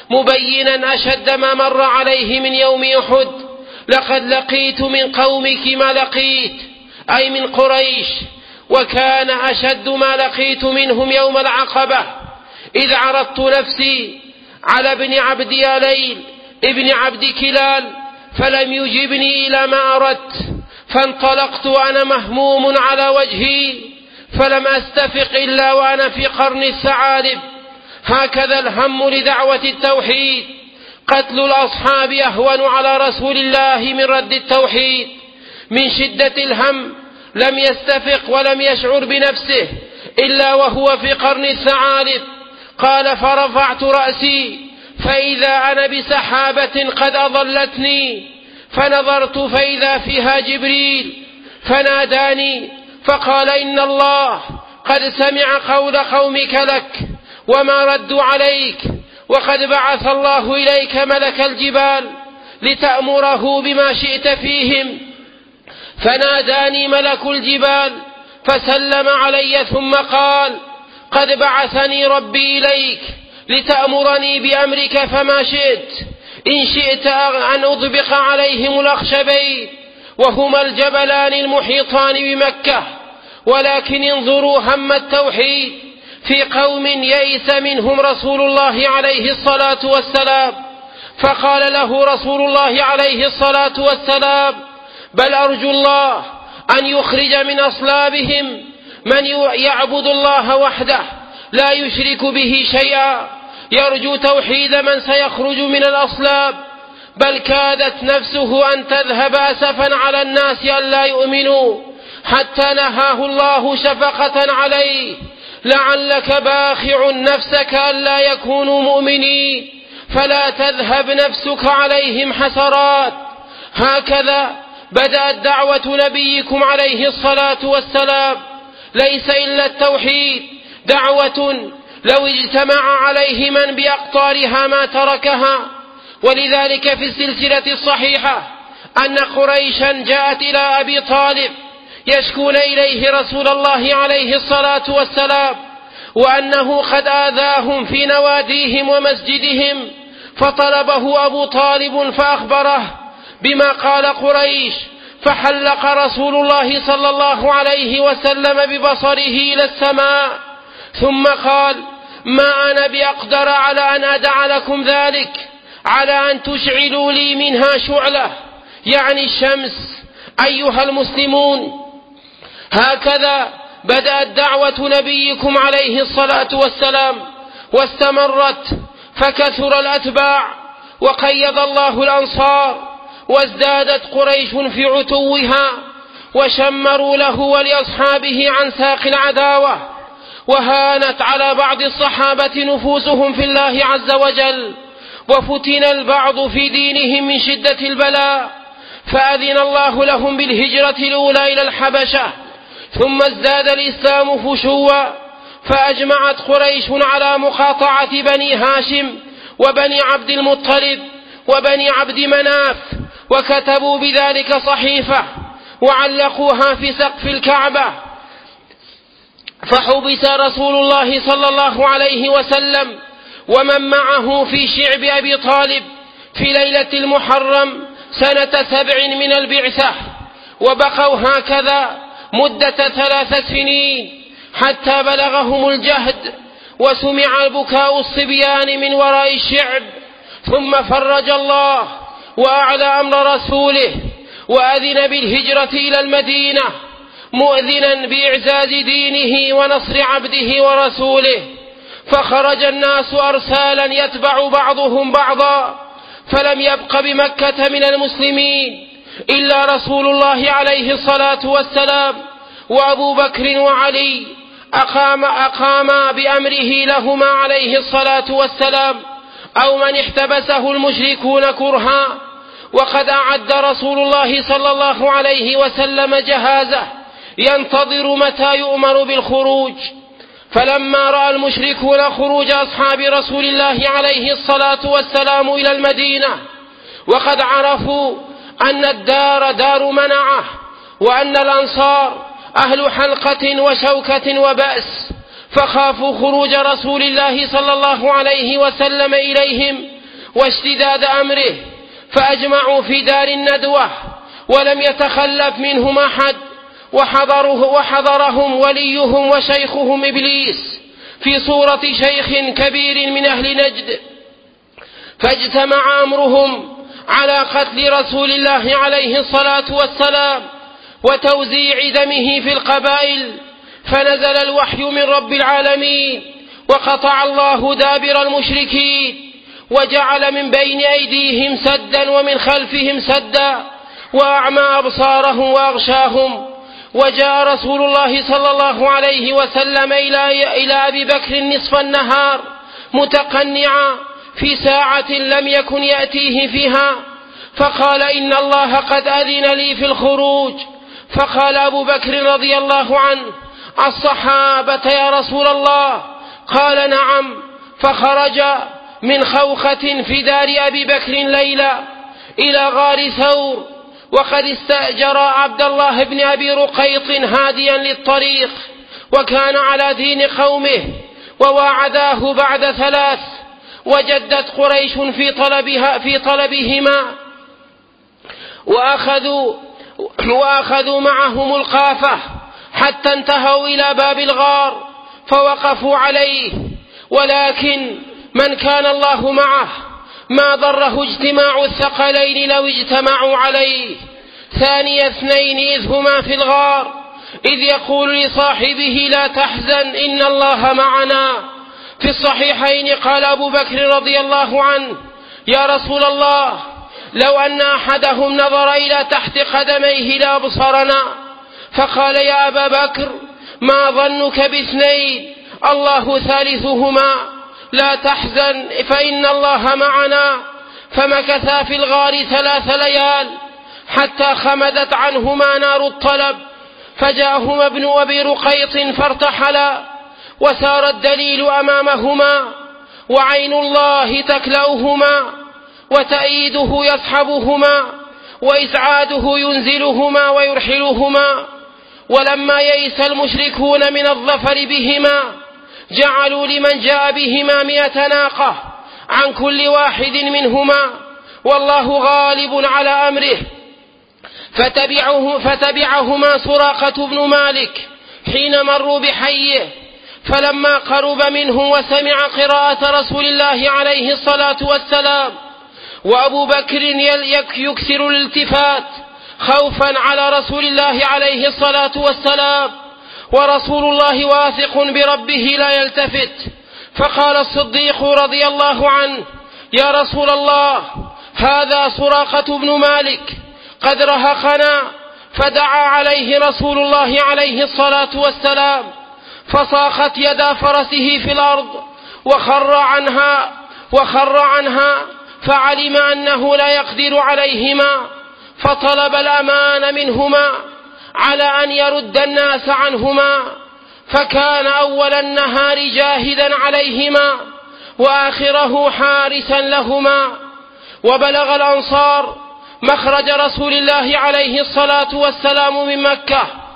مبينا أشد ما مر عليه من يوم أحد: لقد لقيت من قومك ما لقيت، أي من قريش، وكان أشد ما لقيت منهم يوم العقبة، إذ عرضت نفسي على ابن عبد ياليل ابن عبد كلال فلم يجبني إلى ما أردت، فانطلقت وأنا مهموم على وجهي، فلم أستفق إلا وأنا في قرن الثعالب. هكذا الهم لدعوة التوحيد. قتل الأصحاب أهون على رسول الله من رد التوحيد. من شدة الهم لم يستفق ولم يشعر بنفسه إلا وهو في قرن الثعالب. قال: فرفعت رأسي فإذا أنا بسحابة قد أضلتني، فنظرت فإذا فيها جبريل فناداني فقال: إن الله قد سمع قول قومك لك وما ردوا عليك، وقد بعث الله إليك ملك الجبال لتأمره بما شئت فيهم. فناداني ملك الجبال فسلم علي ثم قال: قد بعثني ربي إليك لتأمرني بأمرك فما شئت، إن شئت أن أطبق عليهم الأخشبين وهما الجبلان المحيطان بمكة، ولكن انظروا هم التوحيد في قوم يئس منهم رسول الله عليه الصلاة والسلام. فقال له رسول الله عليه الصلاة والسلام: بل أرجو الله أن يخرج من أصلابهم من يعبد الله وحده لا يشرك به شيئا، يرجو توحيد من سيخرج من الأصلاب. بل كادت نفسه أن تذهب أسفا على الناس أن لا يؤمنوا، حتى نهاه الله شفقة عليه: لعلك باخع نفسك أن لا يكونوا مؤمنين، فلا تذهب نفسك عليهم حسرات. هكذا بدأت دعوة نبيكم عليه الصلاة والسلام، ليس إلا التوحيد، دعوة لو اجتمع عليه من بأقطارها ما تركها. ولذلك في السلسلة الصحيحة أن قريشا جاءت إلى أبي طالب يشكون إليه رسول الله عليه الصلاة والسلام، وأنه قد آذاهم في نواديهم ومسجدهم، فطلبه أبو طالب فأخبره بما قال قريش، فحلق رسول الله صلى الله عليه وسلم ببصره إلى السماء، ثم قال: ما أنا بأقدر على أن أدع لكم ذلك، على أن تشعلوا لي منها شعلة، يعني الشمس، أيها المسلمون. هكذا بدأت دعوة نبيكم عليه الصلاة والسلام، واستمرت، فكثر الأتباع، وقيض الله الأنصار، وازدادت قريش في عتوها، وشمروا له ولأصحابه عن ساق العداوة، وهانت على بعض الصحابة نفوسهم في الله عز وجل، وفتن البعض في دينهم من شدة البلاء، فأذن الله لهم بالهجرة الأولى إلى الحبشة، ثم ازداد الإسلام فشوا، فأجمعت قريش على مقاطعة بني هاشم وبني عبد المطلب وبني عبد مناف، وكتبوا بذلك صحيفة وعلقوها في سقف الكعبة: فحبس رسول الله صلى الله عليه وسلم ومن معه في شعب أبي طالب في ليلة المحرم سنة سبع من البعثة، وبقوا هكذا مدة ثلاث سنين حتى بلغهم الجهد وسمع بكاء الصبيان من وراء الشعب. ثم فرج الله وأعلى أمر رسوله وأذن بالهجرة إلى المدينة مؤذنا بإعزاز دينه ونصر عبده ورسوله، فخرج الناس أرسالا يتبع بعضهم بعضا، فلم يبق بمكة من المسلمين إلا رسول الله عليه الصلاة والسلام وأبو بكر وعلي أقام أقاما بأمره لهما عليه الصلاة والسلام، أو من احتبسه المشركون كرها. وقد أعد رسول الله صلى الله عليه وسلم جهازه ينتظر متى يؤمر بالخروج. فلما رأى المشركون خروج أصحاب رسول الله عليه الصلاة والسلام إلى المدينة وقد عرفوا أن الدار دار منعه وأن الأنصار أهل حلقة وشوكة وبأس، فخافوا خروج رسول الله صلى الله عليه وسلم إليهم واشتداد أمره، فأجمعوا في دار الندوة ولم يتخلف منهم أحد، وحضره وحضرهم وليهم وشيخهم إبليس في صورة شيخ كبير من أهل نجد. فاجتمع أمرهم على قتل رسول الله عليه الصلاة والسلام وتوزيع دمه في القبائل، فنزل الوحي من رب العالمين وقطع الله دابر المشركين وجعل من بين أيديهم سدا ومن خلفهم سدا وأعمى أبصارهم وأغشاهم. وجاء رسول الله صلى الله عليه وسلم إلى أبي بكر نصف النهار متقنعا في ساعة لم يكن يأتيه فيها، فقال إن الله قد أذن لي في الخروج. فقال أبو بكر رضي الله عنه الصحابة يا رسول الله؟ قال نعم. فخرج من خوخة في دار أبي بكر ليلة إلى غار ثور، وقد استأجر عبد الله بن أبي رقيط هاديا للطريق وكان على دين قومه، وواعداه بعد ثلاث وجدت قريش في طلبها في طلبهما وأخذوا, وأخذوا معهم القافة حتى انتهوا إلى باب الغار فوقفوا عليه، ولكن من كان الله معه ما ضره اجتماع الثقلين لو اجتمعوا عليه. ثاني اثنين إذ هما في الغار إذ يقول لصاحبه لا تحزن إن الله معنا. في الصحيحين قال أبو بكر رضي الله عنه يا رسول الله لو أن أحدهم نظر إلى تحت قدميه لأبصرنا. فقال يا أبا بكر ما ظنك باثنين الله ثالثهما، لا تحزن فإن الله معنا. فمكثا في الغار ثلاث ليال حتى خمدت عنهما نار الطلب، فجاءهما ابن أبي رقيط فارتحلا وسار الدليل أمامهما وعين الله تكلأهما وتأييده يصحبهما وإسعاده ينزلهما ويرحلهما. ولما يئس المشركون من الظفر بهما جعلوا لمن جاء بهما مئة ناقة عن كل واحد منهما، والله غالب على أمره. فتبعه فتبعهما سراقة بن مالك حين مروا بحيه، فلما قرب منه وسمع قراءة رسول الله عليه الصلاة والسلام وأبو بكر يكسر الالتفات خوفا على رسول الله عليه الصلاة والسلام ورسول الله واثق بربه لا يلتفت، فقال الصديق رضي الله عنه يا رسول الله هذا سراقة بن مالك قد رهقنا. فدعا عليه رسول الله عليه الصلاة والسلام فصاخت يدا فرسه في الأرض وخر عنها وخر عنها فعلم أنه لا يقدر عليهما، فطلب الأمان منهما على أن يرد الناس عنهما، فكان أول النهار جاهدا عليهما وآخره حارسا لهما. وبلغ الأنصار مخرج رسول الله عليه الصلاة والسلام من مكة،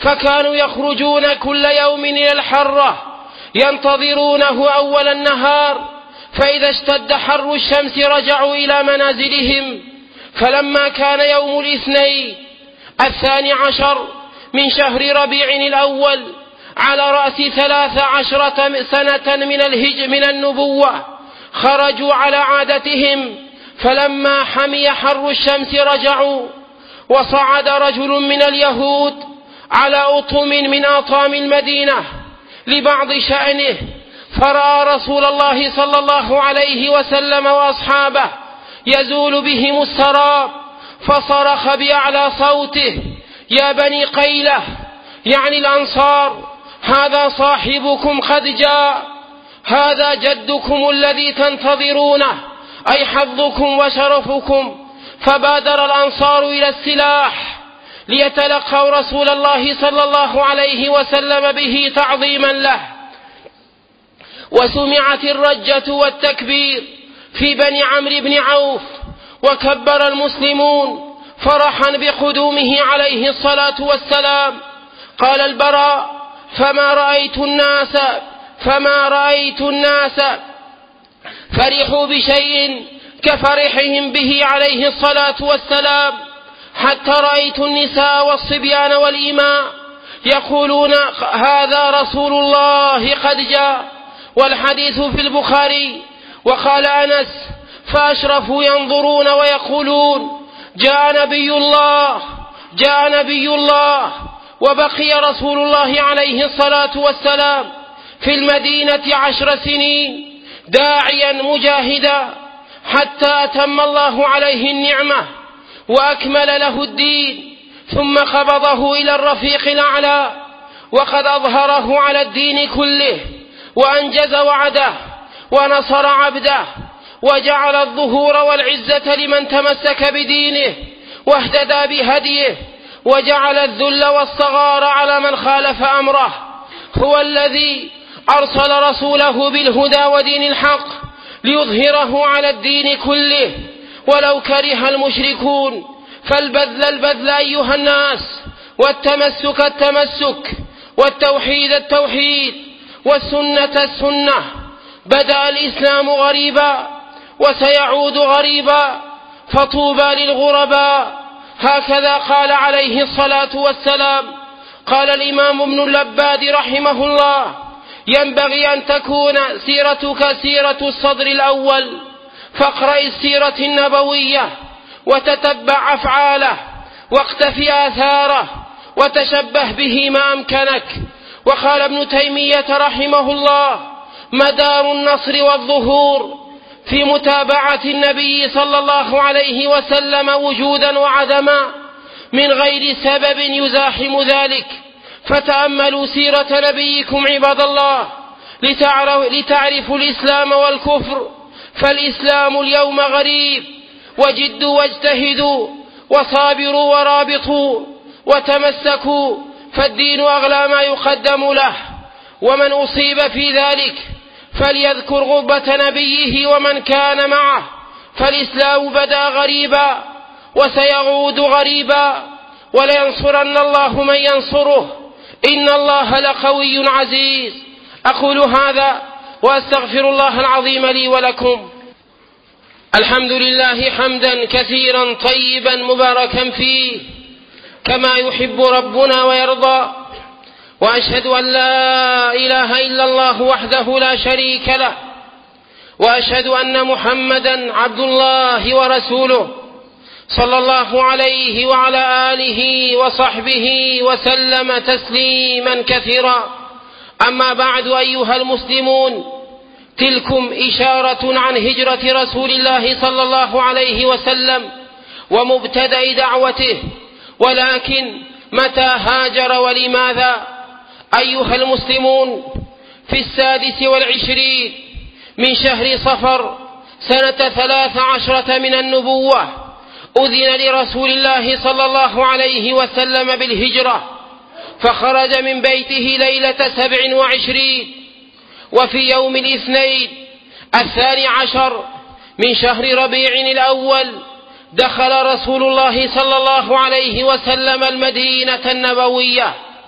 فكانوا يخرجون كل يوم إلى الحرة ينتظرونه أول النهار، فإذا اشتد حر الشمس رجعوا إلى منازلهم. فلما كان يوم الاثنين الثاني عشر من شهر ربيع الأول على رأس ثلاث عشرة سنة من الهج من النبوة خرجوا على عادتهم، فلما حمي حر الشمس رجعوا. وصعد رجل من اليهود على أطم من أطام المدينة لبعض شأنه، فرأى رسول الله صلى الله عليه وسلم وأصحابه يزول بهم السراب، فصرخ بأعلى صوته: يا بني قيلة، يعني الأنصار، هذا صاحبكم قد جاء، هذا جدكم الذي تنتظرونه، أي حظكم وشرفكم. فبادر الأنصار إلى السلاح ليتلقوا رسول الله صلى الله عليه وسلم به تعظيما له. وسمعت الرجة والتكبير في بني عمرو بن عوف، وكبر المسلمون فرحا بقدومه عليه الصلاة والسلام. قال البراء: فما رأيت الناس فما رأيت الناس فرحوا بشيء كفرحهم به عليه الصلاة والسلام، حتى رأيت النساء والصبيان والإماء يقولون: هذا رسول الله قد جاء. والحديث في البخاري. وقال أنس: فأشرفوا ينظرون ويقولون: جاء نبي الله، جاء نبي الله. وبقي رسول الله عليه الصلاة والسلام في المدينة عشر سنين داعيا مجاهدا، حتى أتم الله عليه النعمة وأكمل له الدين، ثم قبضه إلى الرفيق الأعلى، وقد أظهره على الدين كله، وأنجز وعده، ونصر عبده، وجعل الظهور والعزة لمن تمسك بدينه واهتدى بهديه، وجعل الذل والصغار على من خالف أمره. هو الذي أرسل رسوله بالهدى ودين الحق ليظهره على الدين كله ولو كره المشركون. فالبذل البذل أيها الناس، والتمسك التمسك، والتوحيد التوحيد، والسنة السنة. بدأ الإسلام غريبا وسيعود غريبا، فطوبى للغرباء. هكذا قال عليه الصلاة والسلام. قال الإمام ابن اللباد رحمه الله: ينبغي أن تكون سيرتك سيرة الصدر الأول، فاقرأ السيرة النبوية وتتبع أفعاله، واقتفي آثاره، وتشبه به ما أمكنك. وقال ابن تيمية رحمه الله: مدار النصر والظهور في متابعة النبي صلى الله عليه وسلم وجودا وعدما، من غير سبب يزاحم ذلك. فتأملوا سيرة نبيكم عباد الله لتعرفوا الإسلام والكفر. فالإسلام اليوم غريب، وجدوا واجتهدوا وصابروا ورابطوا وتمسكوا، فالدين أغلى ما يقدم له. ومن أصيب في ذلك فليذكر غربة نبيه ومن كان معه، فالإسلام بدأ غريبا وسيعود غريبا، ولينصرن الله من ينصره، إن الله لقوي عزيز. أقول هذا وأستغفر الله العظيم لي ولكم. الحمد لله حمدا كثيرا طيبا مباركا فيه كما يحب ربنا ويرضى، وأشهد أن لا إله إلا الله وحده لا شريك له، وأشهد أن محمدا عبد الله ورسوله صلى الله عليه وعلى آله وصحبه وسلم تسليما كثيرا. أما بعد أيها المسلمون، تلكم إشارة عن هجرة رسول الله صلى الله عليه وسلم ومبتدأ دعوته. ولكن متى هاجر ولماذا؟ أيها المسلمون، في السادس والعشرين من شهر صفر سنة ثلاث عشرة من النبوة أذن لرسول الله صلى الله عليه وسلم بالهجرة، فخرج من بيته ليلة سبع وعشرين. وفي يوم الاثنين الثاني عشر من شهر ربيع الأول دخل رسول الله صلى الله عليه وسلم المدينة النبوية،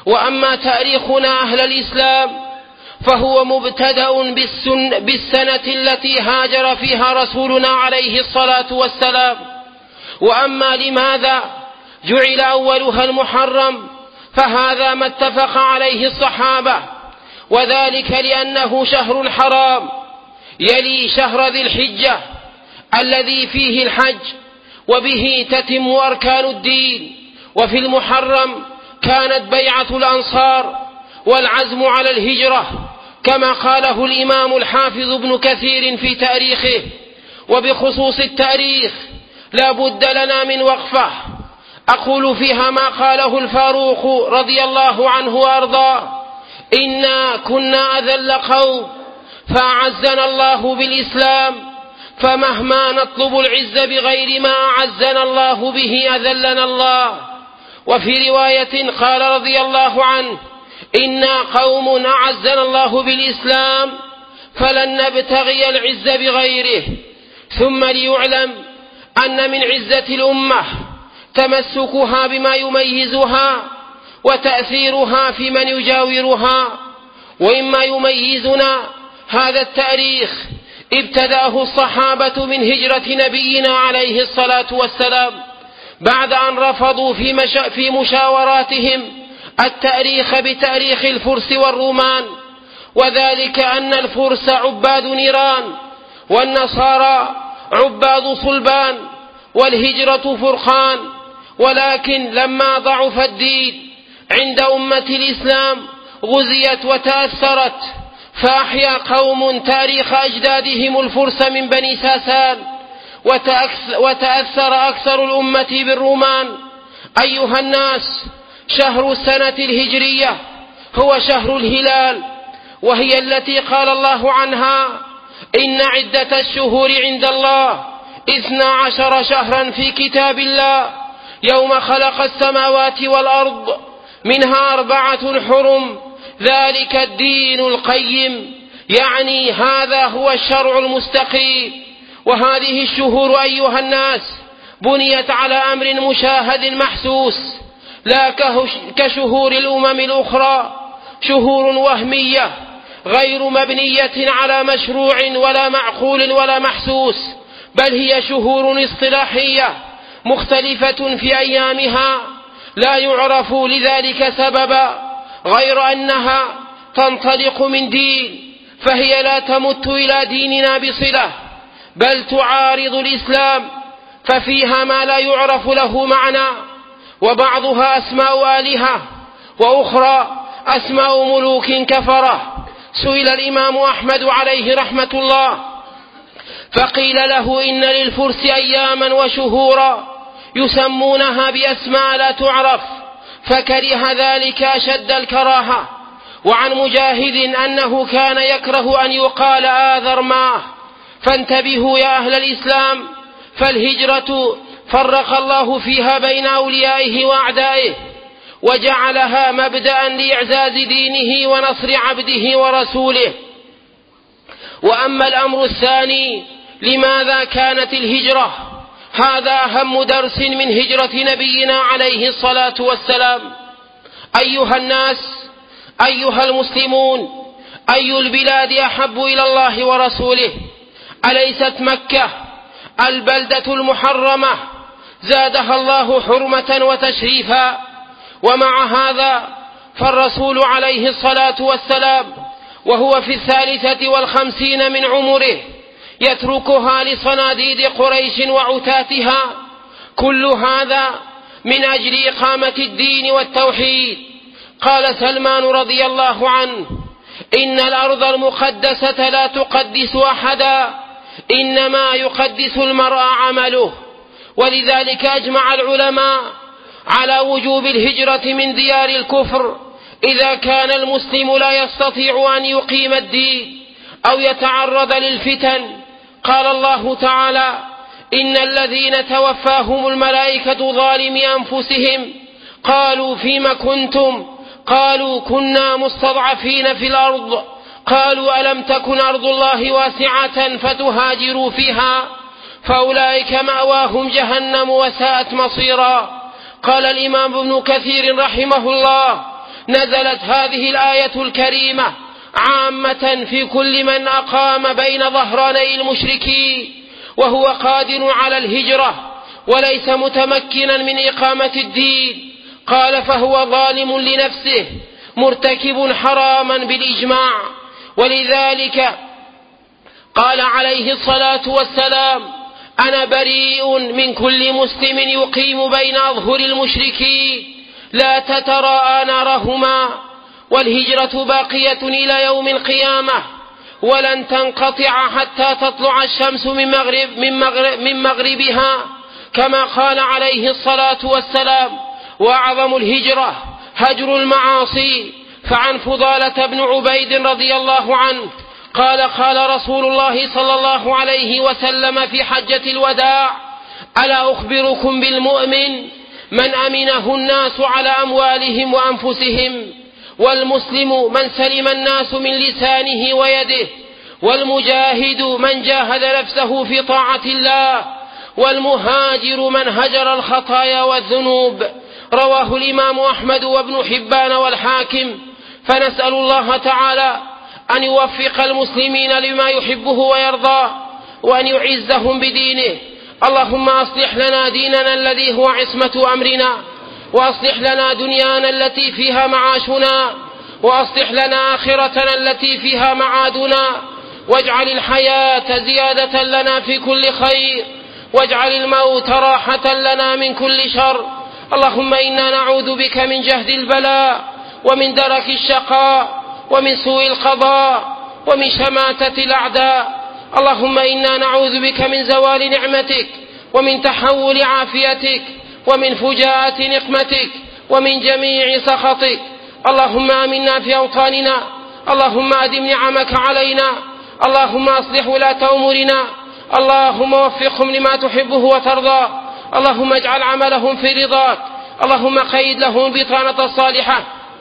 وأما تاريخنا أهل الإسلام فهو مبتدأ بالسنة التي هاجر فيها رسولنا عليه الصلاة والسلام. وأما لماذا جعل أولها المحرم فهذا ما اتفق عليه الصحابة، وذلك لأنه شهر حرام يلي شهر ذي الحجة الذي فيه الحج وبه تتم أركان الدين. وفي المحرم كانت بيعة الأنصار والعزم على الهجرة كما قاله الإمام الحافظ ابن كثير في تاريخه. وبخصوص التاريخ لا بد لنا من وقفة أقول فيها ما قاله الفاروق رضي الله عنه وأرضاه: إنا كنا أذل قوم فأعزنا الله بالإسلام، فمهما نطلب العز بغير ما أعزنا الله به أذلنا الله. وفي رواية قال رضي الله عنه: إنا قوم أعزنا الله بالإسلام فلن نبتغي العز بغيره. ثم ليعلم أن من عزة الأمة تمسكها بما يميزها وتأثيرها في من يجاورها. وإما يميزنا هذا التاريخ ابتدأه الصحابة من هجرة نبينا عليه الصلاة والسلام بعد أن رفضوا في, مشا في مشاوراتهم التاريخ بتاريخ الفرس والرومان، وذلك أن الفرس عباد نيران والنصارى عباد صلبان والهجرة فرقان. ولكن لما ضعف الدين عند أمة الإسلام غزيت وتأثرت، فأحيا قوم تاريخ أجدادهم الفرس من بني ساسان، وتأثر أكثر الأمة بالرومان. أيها الناس، شهر السنة الهجرية هو شهر الهلال، وهي التي قال الله عنها: إن عدة الشهور عند الله اثنا عشر شهرا في كتاب الله يوم خلق السماوات والأرض منها أربعة حرم ذلك الدين القيم، يعني هذا هو الشرع المستقيم. وهذه الشهور أيها الناس بنيت على أمر مشاهد محسوس، لا كشهور الأمم الأخرى، شهور وهمية غير مبنية على مشروع ولا معقول ولا محسوس، بل هي شهور اصطلاحية مختلفة في أيامها لا يعرف لذلك سببا غير أنها تنطلق من دين، فهي لا تمت إلى ديننا بصلة بل تعارض الإسلام، ففيها ما لا يعرف له معنى، وبعضها أسماء آلهة وأخرى أسماء ملوك كفرة. سئل الإمام أحمد عليه رحمة الله فقيل له: إن للفرس أياما وشهورا يسمونها بأسماء لا تعرف، فكره ذلك أشد الكراهة. وعن مجاهد أنه كان يكره أن يقال آذر ماه. فانتبهوا يا أهل الإسلام، فالهجرة فرق الله فيها بين أوليائه وأعدائه، وجعلها مبدأ لإعزاز دينه ونصر عبده ورسوله. وأما الأمر الثاني، لماذا كانت الهجرة؟ هذا أهم درس من هجرة نبينا عليه الصلاة والسلام. أيها الناس، أيها المسلمون، أي البلاد أحب إلى الله ورسوله؟ أليست مكة البلدة المحرمة زادها الله حرمة وتشريفا؟ ومع هذا فالرسول عليه الصلاة والسلام وهو في الثالثة والخمسين من عمره يتركها لصناديد قريش وعتاتها، كل هذا من أجل إقامة الدين والتوحيد. قال سلمان رضي الله عنه: إن الأرض المقدسة لا تقدس أحدا، إنما يقدس المرء عمله. ولذلك أجمع العلماء على وجوب الهجرة من ديار الكفر إذا كان المسلم لا يستطيع أن يقيم الدين أو يتعرض للفتن. قال الله تعالى: إن الذين توفاهم الملائكة ظالمي أنفسهم قالوا فيم كنتم؟ قالوا كنا مستضعفين في الأرض. قالوا ألم تكن أرض الله واسعة فتهاجروا فيها؟ فأولئك مأواهم جهنم وساءت مصيرا. قال الإمام ابن كثير رحمه الله: نزلت هذه الآية الكريمة عامة في كل من أقام بين ظهراني المشركين وهو قادر على الهجرة وليس متمكنا من إقامة الدين. قال فهو ظالم لنفسه مرتكب حراما بالإجماع. ولذلك قال عليه الصلاة والسلام: أنا بريء من كل مسلم يقيم بين أظهر المشركين لا تتراءى نارهما. والهجرة باقية إلى يوم القيامة ولن تنقطع حتى تطلع الشمس من, مغرب من, مغرب من مغربها، كما قال عليه الصلاة والسلام: وأعظم الهجرة هجر المعاصي. فعن فضالة بن عبيد رضي الله عنه قال: قال رسول الله صلى الله عليه وسلم في حجة الوداع: ألا أخبركم بالمؤمن من أمنه الناس على أموالهم وأنفسهم، والمسلم من سلم الناس من لسانه ويده، والمجاهد من جاهد نفسه في طاعة الله، والمهاجر من هجر الخطايا والذنوب. رواه الإمام أحمد وابن حبان والحاكم. فنسأل الله تعالى أن يوفق المسلمين لما يحبه ويرضى، وأن يعزهم بدينه. اللهم أصلح لنا ديننا الذي هو عصمة أمرنا، وأصلح لنا دنيانا التي فيها معاشنا، وأصلح لنا آخرتنا التي فيها معادنا، واجعل الحياة زيادة لنا في كل خير، واجعل الموت راحة لنا من كل شر. اللهم إنا نعوذ بك من جهد البلاء، ومن درك الشقاء، ومن سوء القضاء، ومن شماتة الأعداء. اللهم إنا نعوذ بك من زوال نعمتك، ومن تحول عافيتك، ومن فجاءة نقمتك، ومن جميع سخطك. اللهم آمنا في أوطاننا، اللهم أدم نعمك علينا، اللهم أصلح ولاة أمورنا، اللهم وفقهم لما تحبه وترضى، اللهم اجعل عملهم في رضاك، اللهم قيد لهم البطانة الصالحة،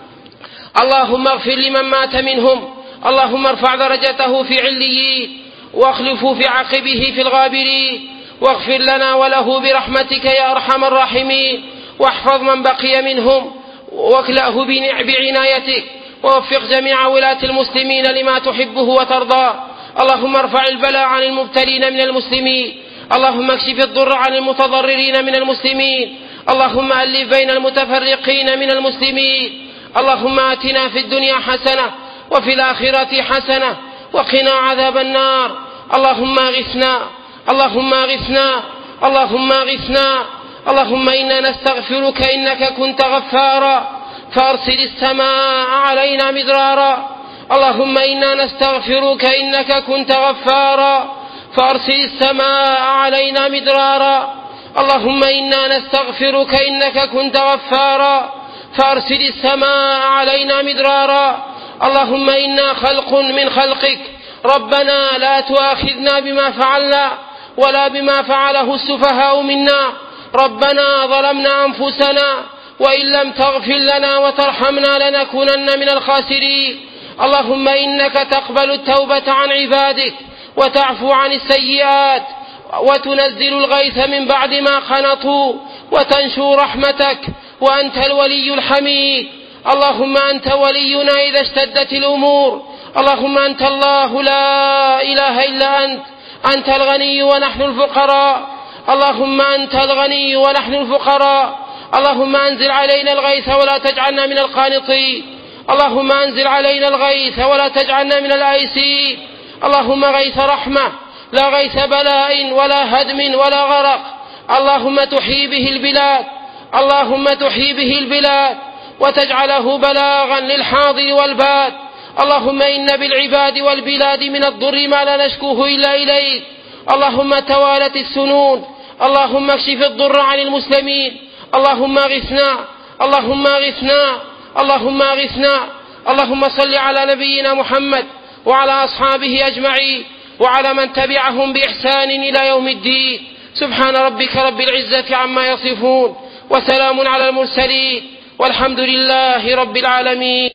اللهم اغفر لمن مات منهم، اللهم ارفع درجته في عليين، واخلفه في عقبه في الغابرين، واغفر لنا وله برحمتك يا أرحم الراحمين، واحفظ من بقي منهم، واكلأه بعنايتك، ووفق جميع ولاة المسلمين لما تحبه وترضى. اللهم ارفع البلاء عن المبتلين من المسلمين، اللهم اكشف الضر عن المتضررين من المسلمين، اللهم ألف بين المتفرقين من المسلمين. اللهم آتنا في الدنيا حسنة وفي الآخرة حسنة وقنا عذاب النار. اللهم اغثنا، اللهم اغثنا، اللهم اغثنا. اللهم إنا نستغفرك إنك كنت غفارا فأرسل السماء علينا مدرارا. اللهم إنا نستغفرك إنك كنت غفارا فأرسل السماء علينا مدرارا. اللهم إنا نستغفرك إنك كنت غفارا فأرسل السماء علينا مدرارا. اللهم إنا خلق من خلقك، ربنا لا تؤاخذنا بما فعلنا ولا بما فعله السفهاء منا، ربنا ظلمنا أنفسنا وإن لم تغفر لنا وترحمنا لنكونن من الخاسرين. اللهم إنك تقبل التوبة عن عبادك وتعفو عن السيئات وتنزل الغيث من بعد ما قنطوا وتنشر رحمتك، وأنت الولي الحميد. اللهم أنت ولينا إذا اشتدت الأمور، اللهم أنت الله لا إله إلا أنت، أنت الغني ونحن الفقراء، اللهم أنت الغني ونحن الفقراء. اللهم أنزل علينا الغيث ولا تجعلنا من القانطين، اللهم أنزل علينا الغيث ولا تجعلنا من الآيسين. اللهم غيث رحمة لا غيث بلاء ولا هدم ولا غرق. اللهم تحيي به البلاد، اللهم تحيي به البلاد وتجعله بلاغا للحاضر والباد. اللهم إن بالعباد والبلاد من الضر ما لا نشكوه إلا إليك. اللهم توالت السنون، اللهم اكشف الضر عن المسلمين، اللهم اغثنا، اللهم اغثنا، اللهم اغثنا. اللهم صل على نبينا محمد وعلى أصحابه أجمعين وعلى من تبعهم بإحسان إلى يوم الدين. سبحان ربك رب العزة عما يصفون، وسلام على المرسلين، والحمد لله رب العالمين.